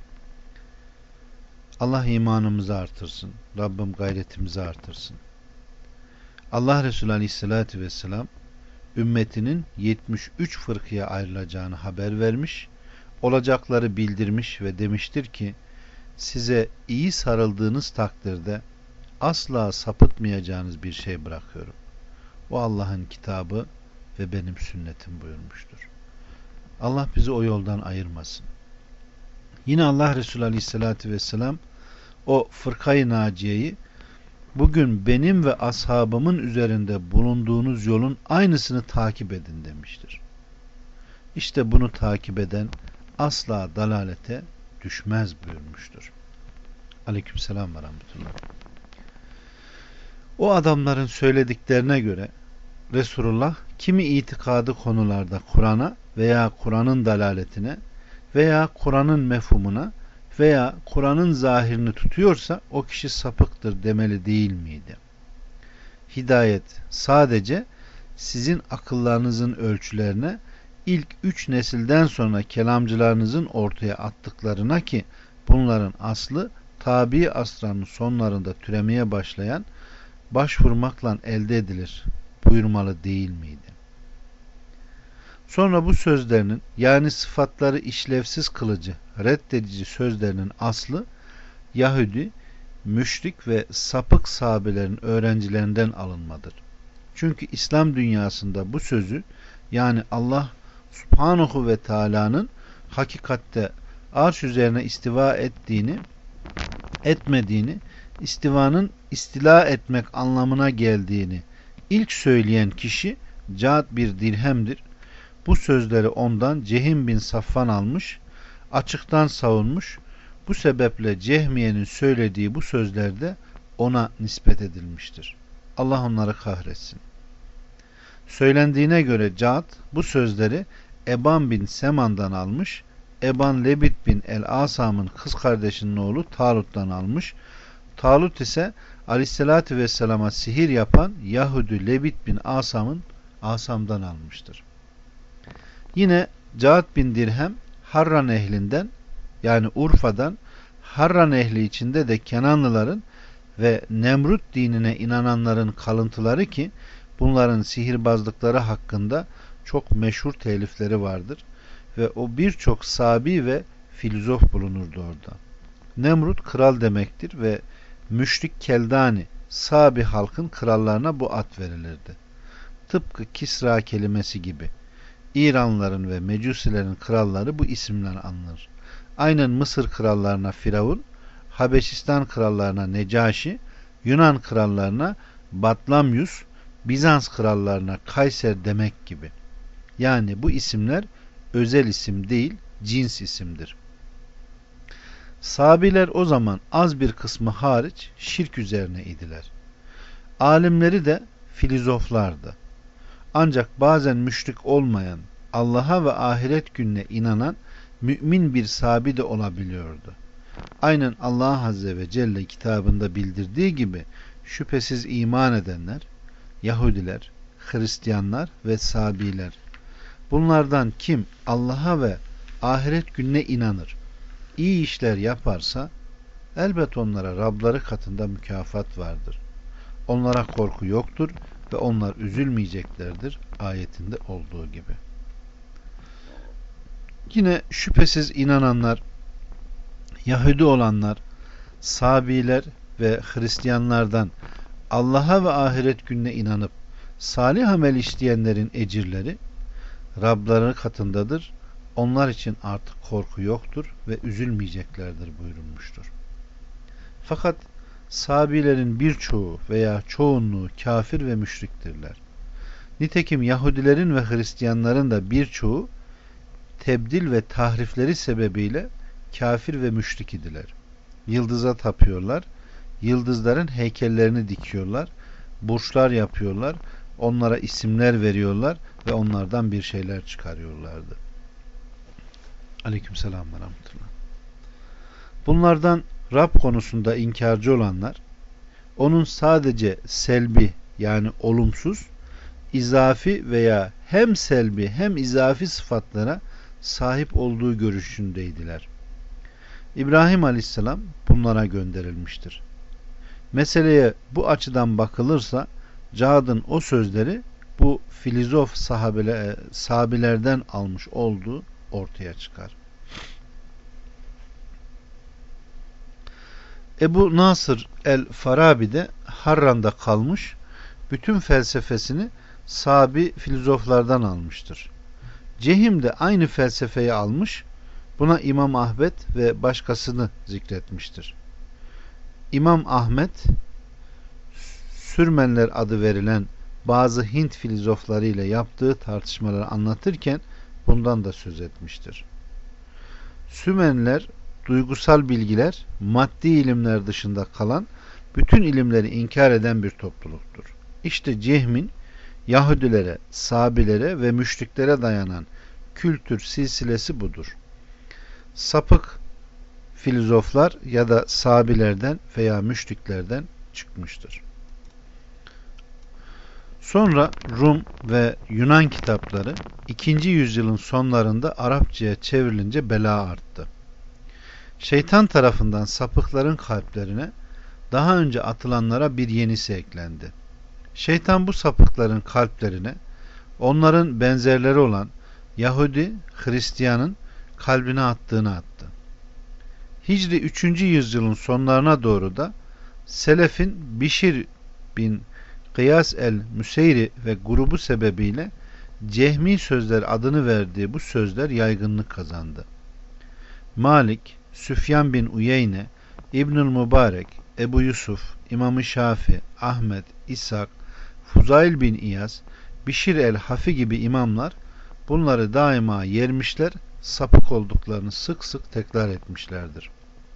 Allah imanımızı artırsın. Rabbim gayretimizi artırsın. Allah Resulü Aleyhisselatü Vesselam ümmetinin 73 fırkıya ayrılacağını haber vermiş. olacakları bildirmiş ve demiştir ki size iyi sarıldığınız takdirde asla sapıtmayacağınız bir şey bırakıyorum. O Allah'ın kitabı ve benim sünnetim buyurmuştur. Allah bizi o yoldan ayırmasın. Yine Allah Resulü Aleyhisselatü Vesselam o fırkayı naciyeyi bugün benim ve ashabımın üzerinde bulunduğunuz yolun aynısını takip edin demiştir. İşte bunu takip eden asla dalalete düşmez buyurmuştur. Aleykümselam ve rahmetullah. O adamların söylediklerine göre Resulullah kimi itikadı konularda Kur'an'a veya Kur'an'ın dalaletine veya Kur'an'ın mefhumuna veya Kur'an'ın zahirini tutuyorsa o kişi sapıktır demeli değil miydi? Hidayet sadece sizin akıllarınızın ölçülerine ilk 3 nesilden sonra kelamcılarınızın ortaya attıklarına ki bunların aslı tabi asrının sonlarında türemeye başlayan başvurmakla elde edilir buyurmalı değil miydi? Sonra bu sözlerinin yani sıfatları işlevsiz kılıcı, reddedici sözlerinin aslı Yahudi, müşrik ve sapık sahabelerin öğrencilerinden alınmadır. Çünkü İslam dünyasında bu sözü yani Allah Subhanahu ve Teala'nın hakikatte arş üzerine istiva etmediğini, istivanın istila etmek anlamına geldiğini ilk söyleyen kişi Cad bir dirhemdir. Bu sözleri ondan Cehim bin Safvan almış, açıktan savunmuş. Bu sebeple Cehmiye'nin söylediği bu sözler de ona nispet edilmiştir. Allah onları kahretsin. Söylendiğine göre Cad bu sözleri Eban bin Seman'dan almış, Eban Lebit bin El-Asam'ın kız kardeşinin oğlu Talut'tan almış. Talut ise Aleyhisselatü Vesselam'a sihir yapan Yahudi Lebit bin Asam'dan almıştır. Yine Cad bin Dirhem Harran ehlinden yani Urfa'dan, Harran ehli içinde de Kenanlıların ve Nemrut dinine inananların kalıntıları ki bunların sihirbazlıkları hakkında çok meşhur telifleri vardır ve o birçok sabi ve filozof bulunurdu orada. Nemrut kral demektir ve müşrik Keldani sabi halkın krallarına bu ad verilirdi. Tıpkı Kisra kelimesi gibi. İranlıların ve Mecusilerin kralları bu isimle anılır. Aynen Mısır krallarına Firavun, Habeşistan krallarına Necaşi, Yunan krallarına Batlamyus, Bizans krallarına Kayser demek gibi. Yani bu isimler özel isim değil, cins isimdir. Sahabiler o zaman az bir kısmı hariç şirk üzerine idiler. Alimleri de filozoflardı. Ancak bazen müşrik olmayan, Allah'a ve ahiret gününe inanan mümin bir sahabi de olabiliyordu. Aynen Allah Azze ve Celle kitabında bildirdiği gibi şüphesiz iman edenler, Yahudiler, Hristiyanlar ve sahabiler. Bunlardan kim Allah'a ve ahiret gününe inanır, iyi işler yaparsa elbet onlara Rabları katında mükafat vardır. Onlara korku yoktur ve onlar üzülmeyeceklerdir ayetinde olduğu gibi. Yine şüphesiz inananlar, Yahudi olanlar, Sabiler ve Hristiyanlardan Allah'a ve ahiret gününe inanıp salih amel işleyenlerin ecirleri Rabları katındadır. Onlar için artık korku yoktur ve üzülmeyeceklerdir buyurulmuştur. Fakat Sabilerin birçoğu veya çoğunluğu kafir ve müşriktirler. Nitekim Yahudilerin ve Hristiyanların da birçoğu tebdil ve tahrifleri sebebiyle kafir ve müşrik idiler. Yıldıza tapıyorlar, yıldızların heykellerini dikiyorlar, burçlar yapıyorlar, onlara isimler veriyorlar ve onlardan bir şeyler çıkarıyorlardı. Aleykümselam ve rahmetullah. Bunlardan Rab konusunda inkarcı olanlar, onun sadece selbi yani olumsuz, izafi veya hem selbi hem izafi sıfatlara sahip olduğu görüşündeydiler. İbrahim Aleyhisselam bunlara gönderilmiştir. Meseleye bu açıdan bakılırsa Cad'ın o sözleri bu filozof sahabilerden almış olduğu ortaya çıkar. Ebu Nasır el-Farabi de Harran'da kalmış, bütün felsefesini Sabi filozoflardan almıştır. Cehim de aynı felsefeyi almış, buna İmam Ahmet ve başkasını zikretmiştir. İmam Ahmet, Sürmenler adı verilen bazı Hint filozofları ile yaptığı tartışmaları anlatırken bundan da söz etmiştir. Sümenler, duygusal bilgiler, maddi ilimler dışında kalan bütün ilimleri inkar eden bir topluluktur. İşte Cehm'in Yahudilere, Sabilere ve müşriklere dayanan kültür silsilesi budur. Sapık filozoflar ya da Sabilerden veya müşriklerden çıkmıştır. Sonra Rum ve Yunan kitapları 2. yüzyılın sonlarında Arapçaya çevrilince bela arttı. Şeytan tarafından sapıkların kalplerine daha önce atılanlara bir yenisi eklendi. Şeytan bu sapıkların kalplerine onların benzerleri olan Yahudi, Hristiyanın kalbine attığını attı. Hicri 3. yüzyılın sonlarına doğru da Selef'in Bişir bin Kıyas el-Müseyri ve grubu sebebiyle Cehmi sözler adını verdiği bu sözler yaygınlık kazandı. Malik, Süfyan bin Uyeyne, İbnül Mübarek, Ebu Yusuf, İmam-ı Şafi, Ahmet, İshak, Fuzail bin İyaz, Bişir el-Hafi gibi imamlar bunları daima yermişler, sapık olduklarını sık sık tekrar etmişlerdir.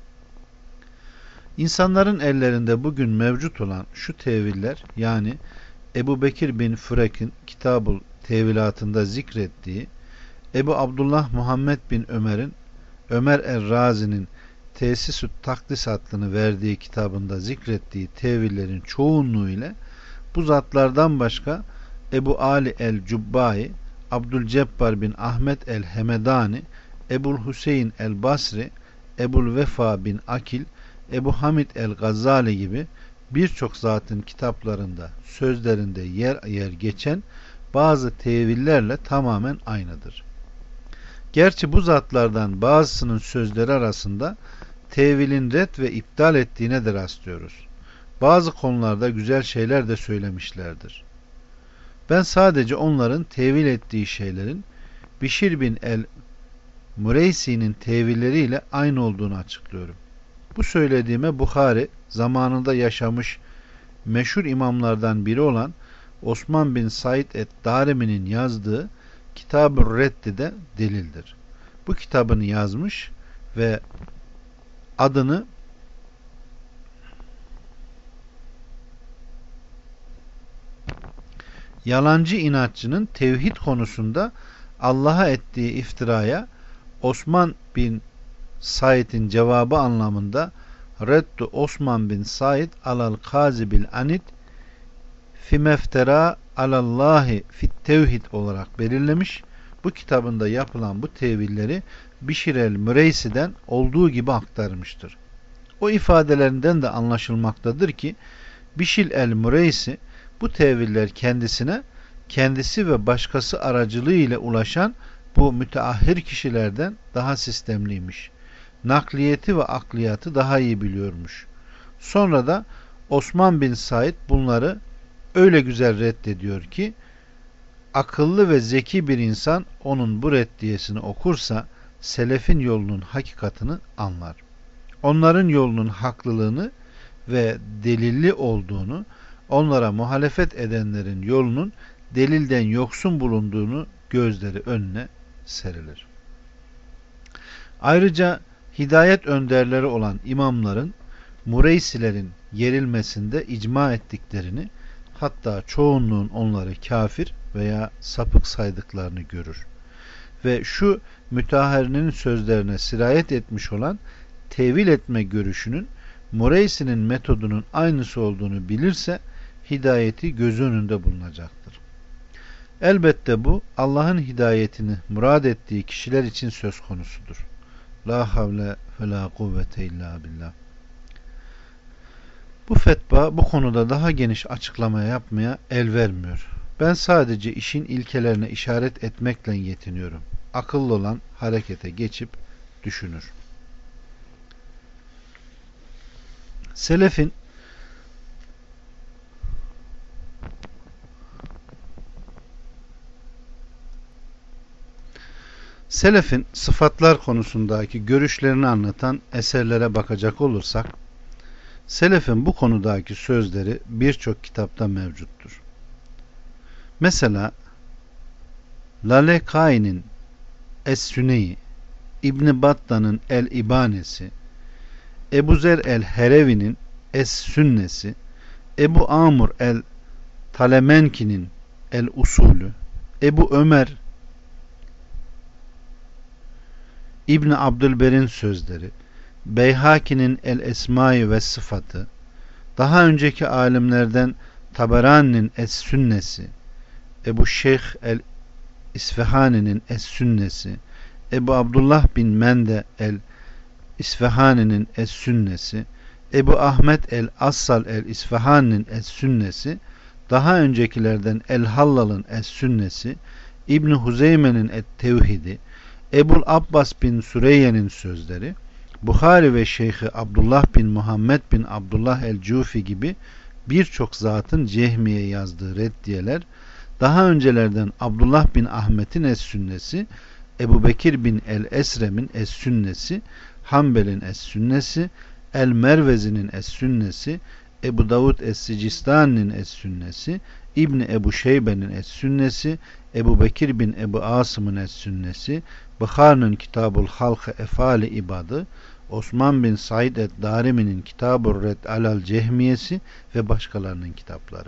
İnsanların ellerinde bugün mevcut olan şu teviller, yani Ebu Bekir bin Furek'in Kitab-ül Tevilatında zikrettiği, Ebu Abdullah Muhammed bin Ömer'in Ömer el-Razi'nin Tesis-ü Takdis adını verdiği kitabında zikrettiği tevillerin çoğunluğu ile bu zatlardan başka Ebu Ali el-Cubbai, Abdülcebbar bin Ahmet el-Hemedani, Ebul Hüseyin el-Basri, Ebul Vefa bin Akil, Ebu Hamid el-Gazali gibi birçok zatın kitaplarında, sözlerinde yer yer geçen bazı tevillerle tamamen aynıdır. Gerçi bu zatlardan bazısının sözleri arasında tevilin ret ve iptal ettiğine de rastlıyoruz. Bazı konularda güzel şeyler de söylemişlerdir. Ben sadece onların tevil ettiği şeylerin Bişir bin el-Mureysi'nin tevilleriyle aynı olduğunu açıklıyorum. Bu söylediğime Buhari zamanında yaşamış meşhur imamlardan biri olan Osman bin Said et-Darimi'nin yazdığı Kitab-ı Reddi de delildir. Bu kitabını yazmış ve adını yalancı inatçının tevhid konusunda Allah'a ettiği iftiraya Osman bin Said'in cevabı anlamında Reddu Osman bin Said alal kazibil anid fimeftera alallahi fit tevhid olarak belirlemiş. Bu kitabında yapılan bu tevilleri Bişir el-Müreysi'den olduğu gibi aktarmıştır. O ifadelerinden de anlaşılmaktadır ki Bişir el-Müreysi bu teviller kendisi ve başkası aracılığı ile ulaşan bu müteahhir kişilerden daha sistemliymiş. Nakliyeti ve akliyatı daha iyi biliyormuş. Sonra da Osman bin Said bunları öyle güzel reddediyor ki akıllı ve zeki bir insan onun bu reddiyesini okursa selefin yolunun hakikatini anlar. Onların yolunun haklılığını ve delilli olduğunu, onlara muhalefet edenlerin yolunun delilden yoksun bulunduğunu gözleri önüne serilir. Ayrıca hidayet önderleri olan imamların Mureysilerin yerilmesinde icma ettiklerini, hatta çoğunluğun onları kafir veya sapık saydıklarını görür. Ve şu müteahhirinin sözlerine sirayet etmiş olan tevil etme görüşünün Mureysi'nin metodunun aynısı olduğunu bilirse hidayeti göz önünde bulunacaktır. Elbette bu Allah'ın hidayetini murad ettiği kişiler için söz konusudur. La havle ve la kuvvete illa billah. Bu fetva bu konuda daha geniş açıklama yapmaya el vermiyor. Ben sadece işin ilkelerine işaret etmekle yetiniyorum. Akıllı olan harekete geçip düşünür. Selefin Selefin sıfatlar konusundaki görüşlerini anlatan eserlere bakacak olursak, Selefin bu konudaki sözleri birçok kitapta mevcuttur. Mesela Lalekai'nin Es-Süneyi, İbn Battah'ın El-İbanesi, Ebu Zer el-Herevi'nin Es-Sünnesi, Ebu Amr el-Talemenki'nin El-Usulü, Ebu Ömer İbn Abdülber'in sözleri, Beyhaki'nin El-Esma-i ve Sıfatı, daha önceki alimlerden Taberani'nin Es-Sünnesi, Ebu Şeyh el-İsfahani'nin Es-Sünnesi, Ebu Abdullah bin Mende el-İsfahani'nin Es-Sünnesi, Ebu Ahmet el-Assal el-İsfahani'nin Es-Sünnesi, daha öncekilerden El-Hallal'ın Es-Sünnesi, İbn Huzeyme'nin Et-Tevhidi, Ebul Abbas bin Süreyye'nin sözleri, Buhari ve Şeyhi Abdullah bin Muhammed bin Abdullah el-Cufi gibi birçok zatın Cehmiye yazdığı reddiyeler, daha öncelerden Abdullah bin Ahmet'in Es-Sünnesi, Ebu Bekir bin el-Esrem'in Es-Sünnesi, Hanbel'in Es-Sünnesi, El-Mervezi'nin Es-Sünnesi, Ebu Davud Es-Sicistani'nin Es-Sünnesi, İbni Ebu Şeybe'nin Es-Sünnesi, Ebu Bekir bin Ebu Asım'ın Es-Sünnesi, Bukhari'nin Kitabul Halk-ı Efali İbadı, Osman bin Said et-Darimi'nin Kitab-ı Red alal Cehmiyesi ve başkalarının kitapları.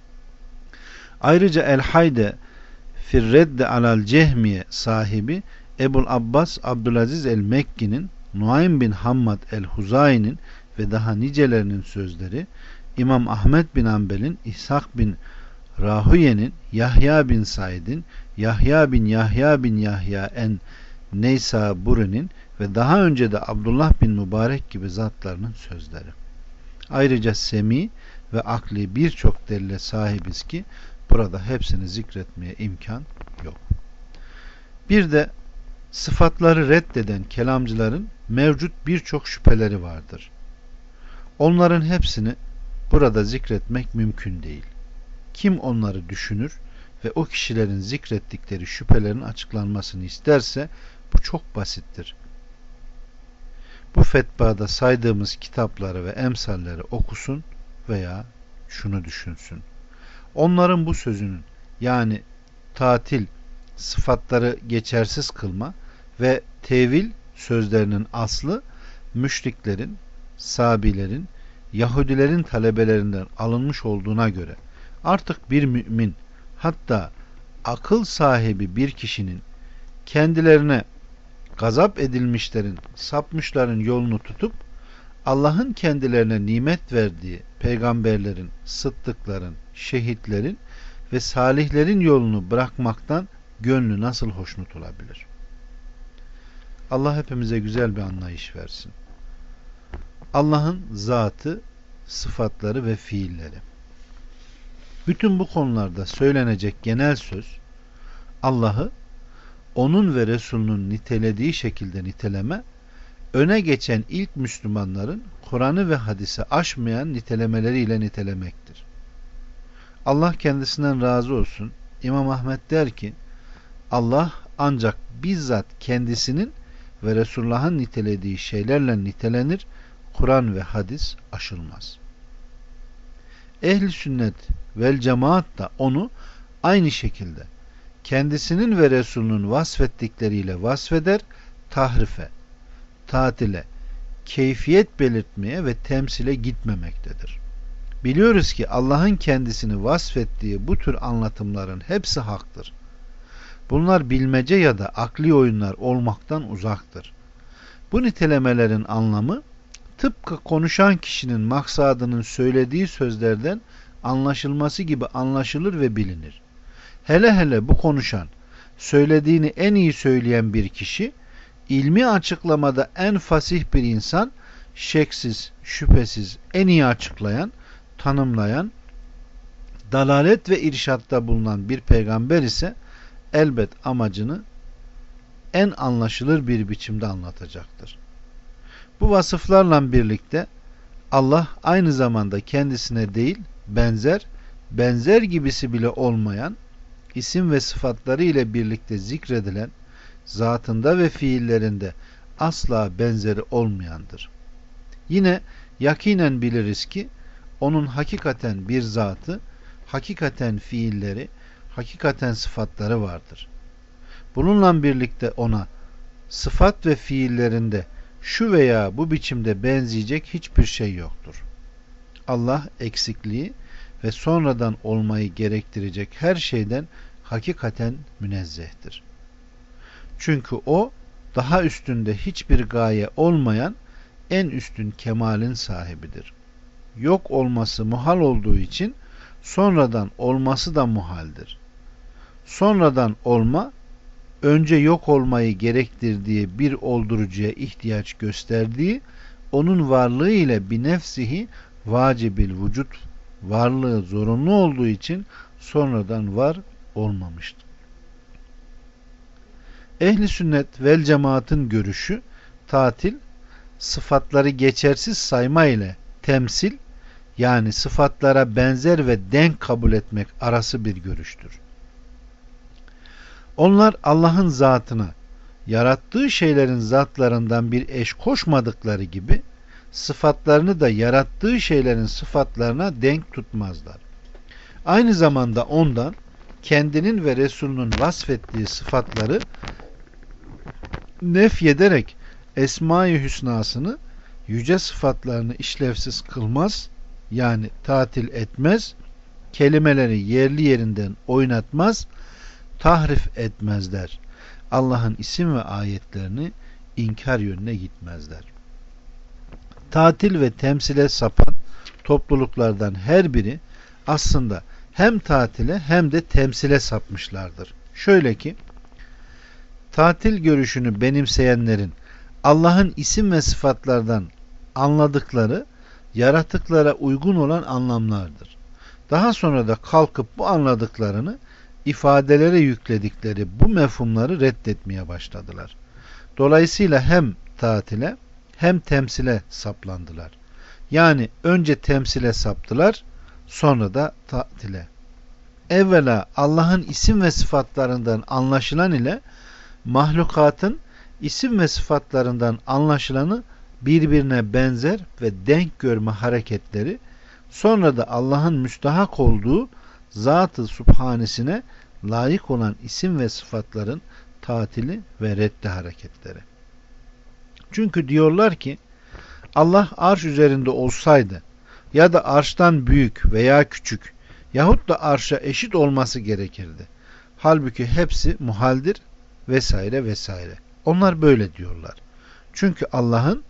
Ayrıca El-Hayde Firredde alal Cehmiye sahibi Ebul Abbas Abdülaziz el-Mekki'nin, Nuaym bin Hammad el-Huzayi'nin ve daha nicelerinin sözleri, İmam Ahmet bin Hanbel'in, İshak bin Rahuye'nin, Yahya bin Said'in, Yahya bin Yahya en Neysaburi'nin ve daha önce de Abdullah bin Mübarek gibi zatlarının sözleri. Ayrıca semi ve akli birçok delile sahibiz ki burada hepsini zikretmeye imkan yok. Bir de sıfatları reddeden kelamcıların mevcut birçok şüpheleri vardır. Onların hepsini burada zikretmek mümkün değil. Kim onları düşünür ve o kişilerin zikrettikleri şüphelerin açıklanmasını isterse bu çok basittir. Bu fetvada saydığımız kitapları ve emsalleri okusun veya şunu düşünsün. Onların bu sözünün, yani tatil, sıfatları geçersiz kılma ve tevil sözlerinin aslı müşriklerin, Sabilerin, Yahudilerin talebelerinden alınmış olduğuna göre artık bir mümin, hatta akıl sahibi bir kişinin kendilerine gazap edilmişlerin, sapmışların yolunu tutup Allah'ın kendilerine nimet verdiği peygamberlerin, sıddıkların, şehitlerin ve salihlerin yolunu bırakmaktan gönlü nasıl hoşnut olabilir? Allah hepimize güzel bir anlayış versin. Allah'ın zatı, sıfatları ve fiilleri. Bütün bu konularda söylenecek genel söz, Allah'ı onun ve Resulünün nitelediği şekilde niteleme, öne geçen ilk Müslümanların Kur'an'ı ve hadisi aşmayan nitelemeleriyle nitelemektir. Allah kendisinden razı olsun. İmam Ahmet der ki, Allah ancak bizzat kendisinin ve Resulullah'ın nitelediği şeylerle nitelenir, Kur'an ve hadis aşılmaz. Ehl-i sünnet vel cemaat da onu aynı şekilde kendisinin ve Resulünün vasfettikleriyle vasfeder, tahrife, tatile, keyfiyet belirtmeye ve temsile gitmemektedir. Biliyoruz ki Allah'ın kendisini vasfettiği bu tür anlatımların hepsi haktır. Bunlar bilmece ya da akli oyunlar olmaktan uzaktır. Bu nitelemelerin anlamı tıpkı konuşan kişinin maksadının söylediği sözlerden anlaşılması gibi anlaşılır ve bilinir. Hele hele bu konuşan, söylediğini en iyi söyleyen bir kişi, ilmi açıklamada en fasih bir insan, şeksiz, şüphesiz en iyi açıklayan, tanımlayan, dalalet ve irşatta bulunan bir peygamber ise elbet amacını en anlaşılır bir biçimde anlatacaktır. Bu vasıflarla birlikte Allah aynı zamanda kendisine değil, benzer gibisi bile olmayan, isim ve sıfatları ile birlikte zikredilen, zatında ve fiillerinde asla benzeri olmayandır. Yine yakinen biliriz ki onun hakikaten bir zatı, hakikaten fiilleri, hakikaten sıfatları vardır. Bununla birlikte ona sıfat ve fiillerinde şu veya bu biçimde benzeyecek hiçbir şey yoktur. Allah eksikliği ve sonradan olmayı gerektirecek her şeyden hakikaten münezzehtir. Çünkü o daha üstünde hiçbir gaye olmayan en üstün kemalin sahibidir. Yok olması muhal olduğu için sonradan olması da muhaldir. Sonradan olma, önce yok olmayı gerektirdiği bir oldurucuya ihtiyaç gösterdiği, onun varlığı ile bir nefsihi vacibil vücut, varlığı zorunlu olduğu için sonradan var olmamıştır. Ehli sünnet vel cemaatın görüşü, tatil, sıfatları geçersiz sayma ile temsil, yani sıfatlara benzer ve denk kabul etmek arası bir görüştür. Onlar Allah'ın zatına, yarattığı şeylerin zatlarından bir eş koşmadıkları gibi, sıfatlarını da yarattığı şeylerin sıfatlarına denk tutmazlar. Aynı zamanda ondan, kendinin ve Resulünün vasfettiği sıfatları nefyederek Esma-i Hüsnasını, yüce sıfatlarını işlevsiz kılmaz, yani tatil etmez, kelimeleri yerli yerinden oynatmaz, tahrif etmezler. Allah'ın isim ve ayetlerini inkar yönüne gitmezler. Tatil ve temsile sapan topluluklardan her biri aslında hem tatile hem de temsile sapmışlardır. Şöyle ki, tatil görüşünü benimseyenlerin Allah'ın isim ve sıfatlardan anladıkları, yaratıklara uygun olan anlamlardır. Daha sonra da kalkıp bu anladıklarını ifadelere yükledikleri bu mefhumları reddetmeye başladılar. Dolayısıyla hem tatile hem temsile saplandılar. Yani önce temsile saptılar, sonra da tatile. Evvela Allah'ın isim ve sıfatlarından anlaşılan ile mahlukatın isim ve sıfatlarından anlaşılanı birbirine benzer ve denk görme hareketleri, sonra da Allah'ın müstahak olduğu zat-ı subhanesine layık olan isim ve sıfatların tatili ve reddi hareketleri. Çünkü diyorlar ki Allah arş üzerinde olsaydı ya da arştan büyük veya küçük yahut da arşa eşit olması gerekirdi. Halbuki hepsi muhaldir vesaire vesaire. Onlar böyle diyorlar. Çünkü Allah'ın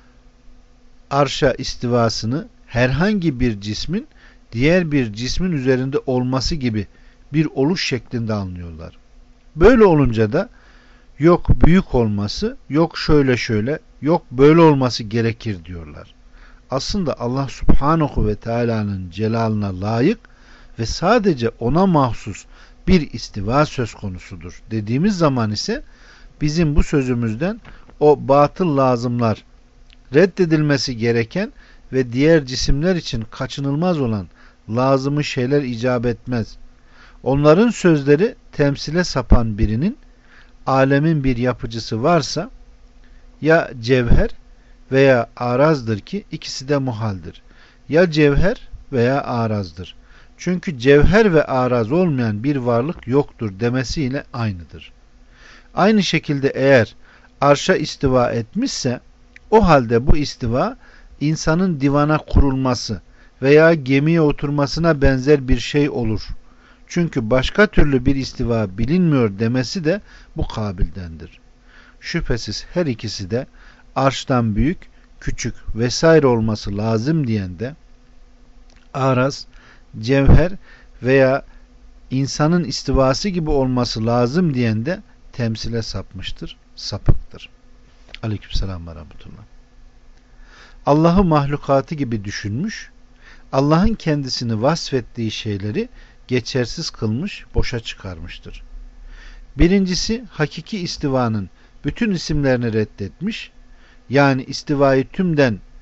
arşa istivasını herhangi bir cismin diğer bir cismin üzerinde olması gibi bir oluş şeklinde anlıyorlar. Böyle olunca da yok büyük olması, yok şöyle şöyle, yok böyle olması gerekir diyorlar. Aslında Allah Subhanahu ve Teala'nın celalına layık ve sadece ona mahsus bir istiva söz konusudur dediğimiz zaman ise bizim bu sözümüzden o batıl lazımlar, reddedilmesi gereken ve diğer cisimler için kaçınılmaz olan lazımı şeyler icap etmez. Onların sözleri temsile sapan birinin alemin bir yapıcısı varsa ya cevher veya arazdır ki ikisi de muhaldir. Ya cevher veya arazdır. Çünkü cevher ve araz olmayan bir varlık yoktur demesiyle aynıdır. Aynı şekilde eğer arşa istiva etmişse o halde bu istiva insanın divana kurulması veya gemiye oturmasına benzer bir şey olur. Çünkü başka türlü bir istiva bilinmiyor demesi de bu kabildendir. Şüphesiz her ikisi de arştan büyük, küçük vesaire olması lazım diyen de araz, cevher veya insanın istivası gibi olması lazım diyen de temsile sapmıştır, sapıktır. Aleykümselam ve rahmetullah. Allah'ı mahlukatı gibi düşünmüş, Allah'ın kendisini vasfettiği şeyleri geçersiz kılmış, boşa çıkarmıştır. Birincisi hakiki istivanın bütün isimlerini reddetmiş, yani istivayı tümden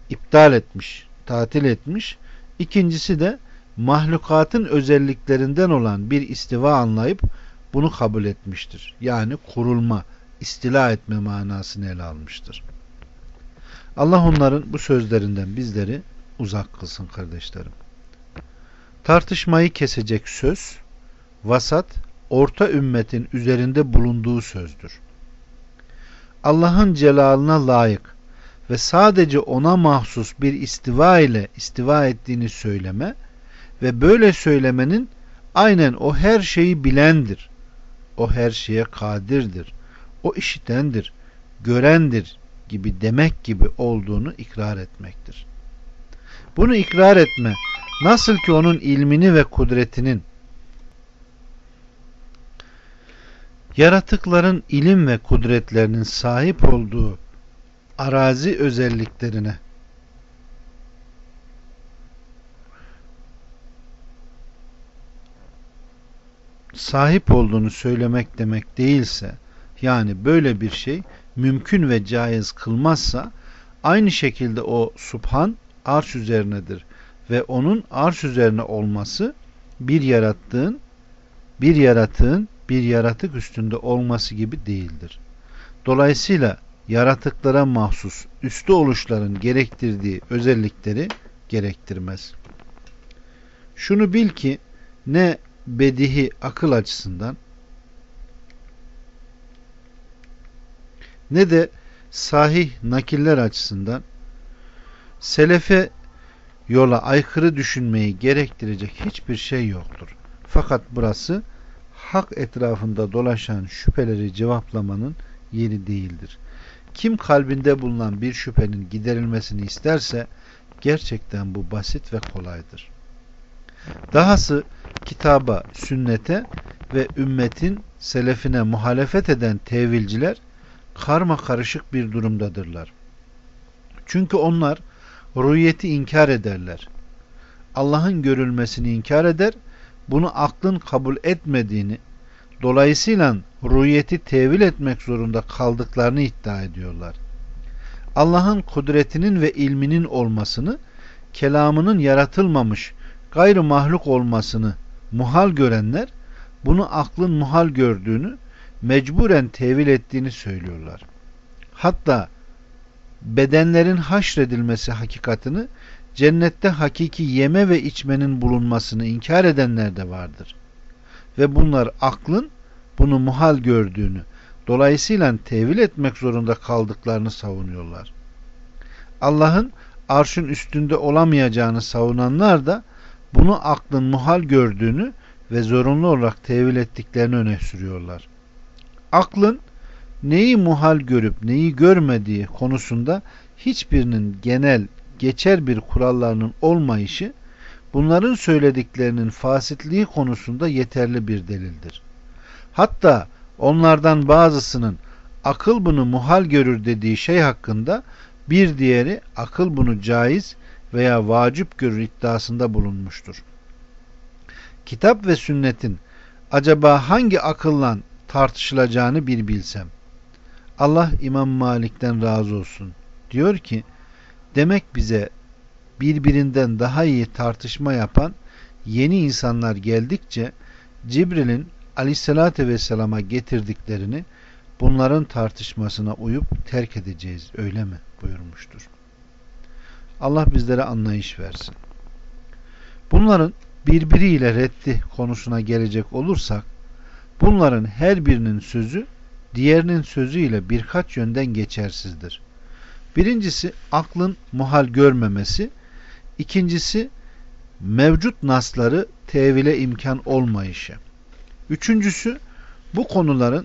iptal etmiş, tatil etmiş. İkincisi de mahlukatın özelliklerinden olan bir istiva anlayıp bunu kabul etmiştir. Yani kurulma, istila etme manasını ele almıştır. Allah onların bu sözlerinden bizleri uzak kılsın kardeşlerim. Tartışmayı kesecek söz, vasat, orta ümmetin üzerinde bulunduğu sözdür. Allah'ın celalına layık ve sadece ona mahsus bir istiva ile istiva ettiğini söyleme ve böyle söylemenin aynen o her şeyi bilendir, o her şeye kadirdir, o işitendir, görendir gibi demek gibi olduğunu ikrar etmektir. Bunu ikrar etme, nasıl ki onun ilmini ve kudretinin, yaratıkların ilim ve kudretlerinin sahip olduğu arazi özelliklerine sahip olduğunu söylemek demek değilse, yani böyle bir şey mümkün ve caiz kılmazsa, aynı şekilde o Subhan arş üzerinedir ve onun arş üzerine olması bir yaratığın bir yaratık üstünde olması gibi değildir. Dolayısıyla yaratıklara mahsus üstü oluşların gerektirdiği özellikleri gerektirmez. Şunu bil ki ne bedihi akıl açısından ne de sahih nakiller açısından selefe yola aykırı düşünmeyi gerektirecek hiçbir şey yoktur. Fakat burası hak etrafında dolaşan şüpheleri cevaplamanın yeri değildir. Kim kalbinde bulunan bir şüphenin giderilmesini isterse gerçekten bu basit ve kolaydır. Dahası kitaba, sünnete ve ümmetin selefine muhalefet eden tevilciler karma karışık bir durumdadırlar. Çünkü onlar ruhiyeti inkar ederler. Allah'ın görülmesini inkar eder, bunu aklın kabul etmediğini, dolayısıyla ruhiyeti tevil etmek zorunda kaldıklarını iddia ediyorlar. Allah'ın kudretinin ve ilminin olmasını, kelamının yaratılmamış, gayrı mahluk olmasını muhal görenler, bunu aklın muhal gördüğünü, mecburen tevil ettiğini söylüyorlar. Hatta bedenlerin haşredilmesi hakikatini, cennette hakiki yeme ve içmenin bulunmasını inkar edenler de vardır. Ve bunlar aklın bunu muhal gördüğünü, dolayısıyla tevil etmek zorunda kaldıklarını savunuyorlar. Allah'ın arşın üstünde olamayacağını savunanlar da bunu aklın muhal gördüğünü ve zorunlu olarak tevil ettiklerini öne sürüyorlar. Aklın neyi muhal görüp neyi görmediği konusunda hiçbirinin genel, geçer bir kurallarının olmayışı, bunların söylediklerinin fasitliği konusunda yeterli bir delildir. Hatta onlardan bazısının akıl bunu muhal görür dediği şey hakkında bir diğeri akıl bunu caiz veya vacip görür iddiasında bulunmuştur. Kitap ve sünnetin acaba hangi akılla tartışılacağını bir bilsem. Allah İmam Malik'ten razı olsun. Diyor ki, demek bize birbirinden daha iyi tartışma yapan yeni insanlar geldikçe Cibril'in Aleyhisselatü Vesselam'a getirdiklerini bunların tartışmasına uyup terk edeceğiz, öyle mi? Buyurmuştur. Allah bizlere anlayış versin. Bunların birbiriyle reddi konusuna gelecek olursak, bunların her birinin sözü diğerinin sözüyle birkaç yönden geçersizdir. Birincisi aklın muhal görmemesi, ikincisi mevcut nasları tevile imkan olmayışı. Üçüncüsü bu konuların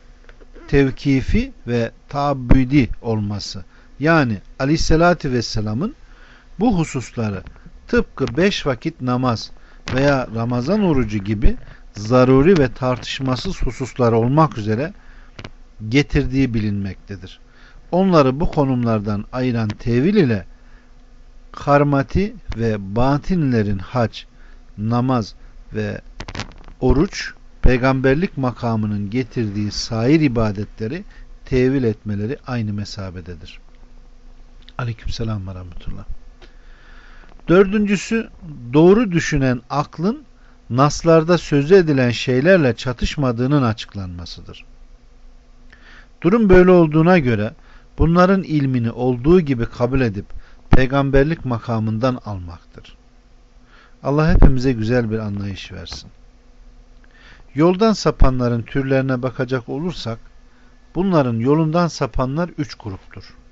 tevkifi ve taabbüdi olması. Yani Aleyhisselatü Vesselam'ın bu hususları tıpkı 5 vakit namaz veya Ramazan orucu gibi zaruri ve tartışmasız hususlar olmak üzere getirdiği bilinmektedir. Onları bu konumlardan ayıran tevil ile karmati ve batinlerin hac, namaz ve oruç, peygamberlik makamının getirdiği sair ibadetleri tevil etmeleri aynı mesabededir. Aleykümselam ve rahmetullah. Dördüncüsü, doğru düşünen aklın naslarda sözü edilen şeylerle çatışmadığının açıklanmasıdır. Durum böyle olduğuna göre bunların ilmini olduğu gibi kabul edip peygamberlik makamından almaktır. Allah hepimize güzel bir anlayış versin. Yoldan sapanların türlerine bakacak olursak, bunların yolundan sapanlar 3 gruptur.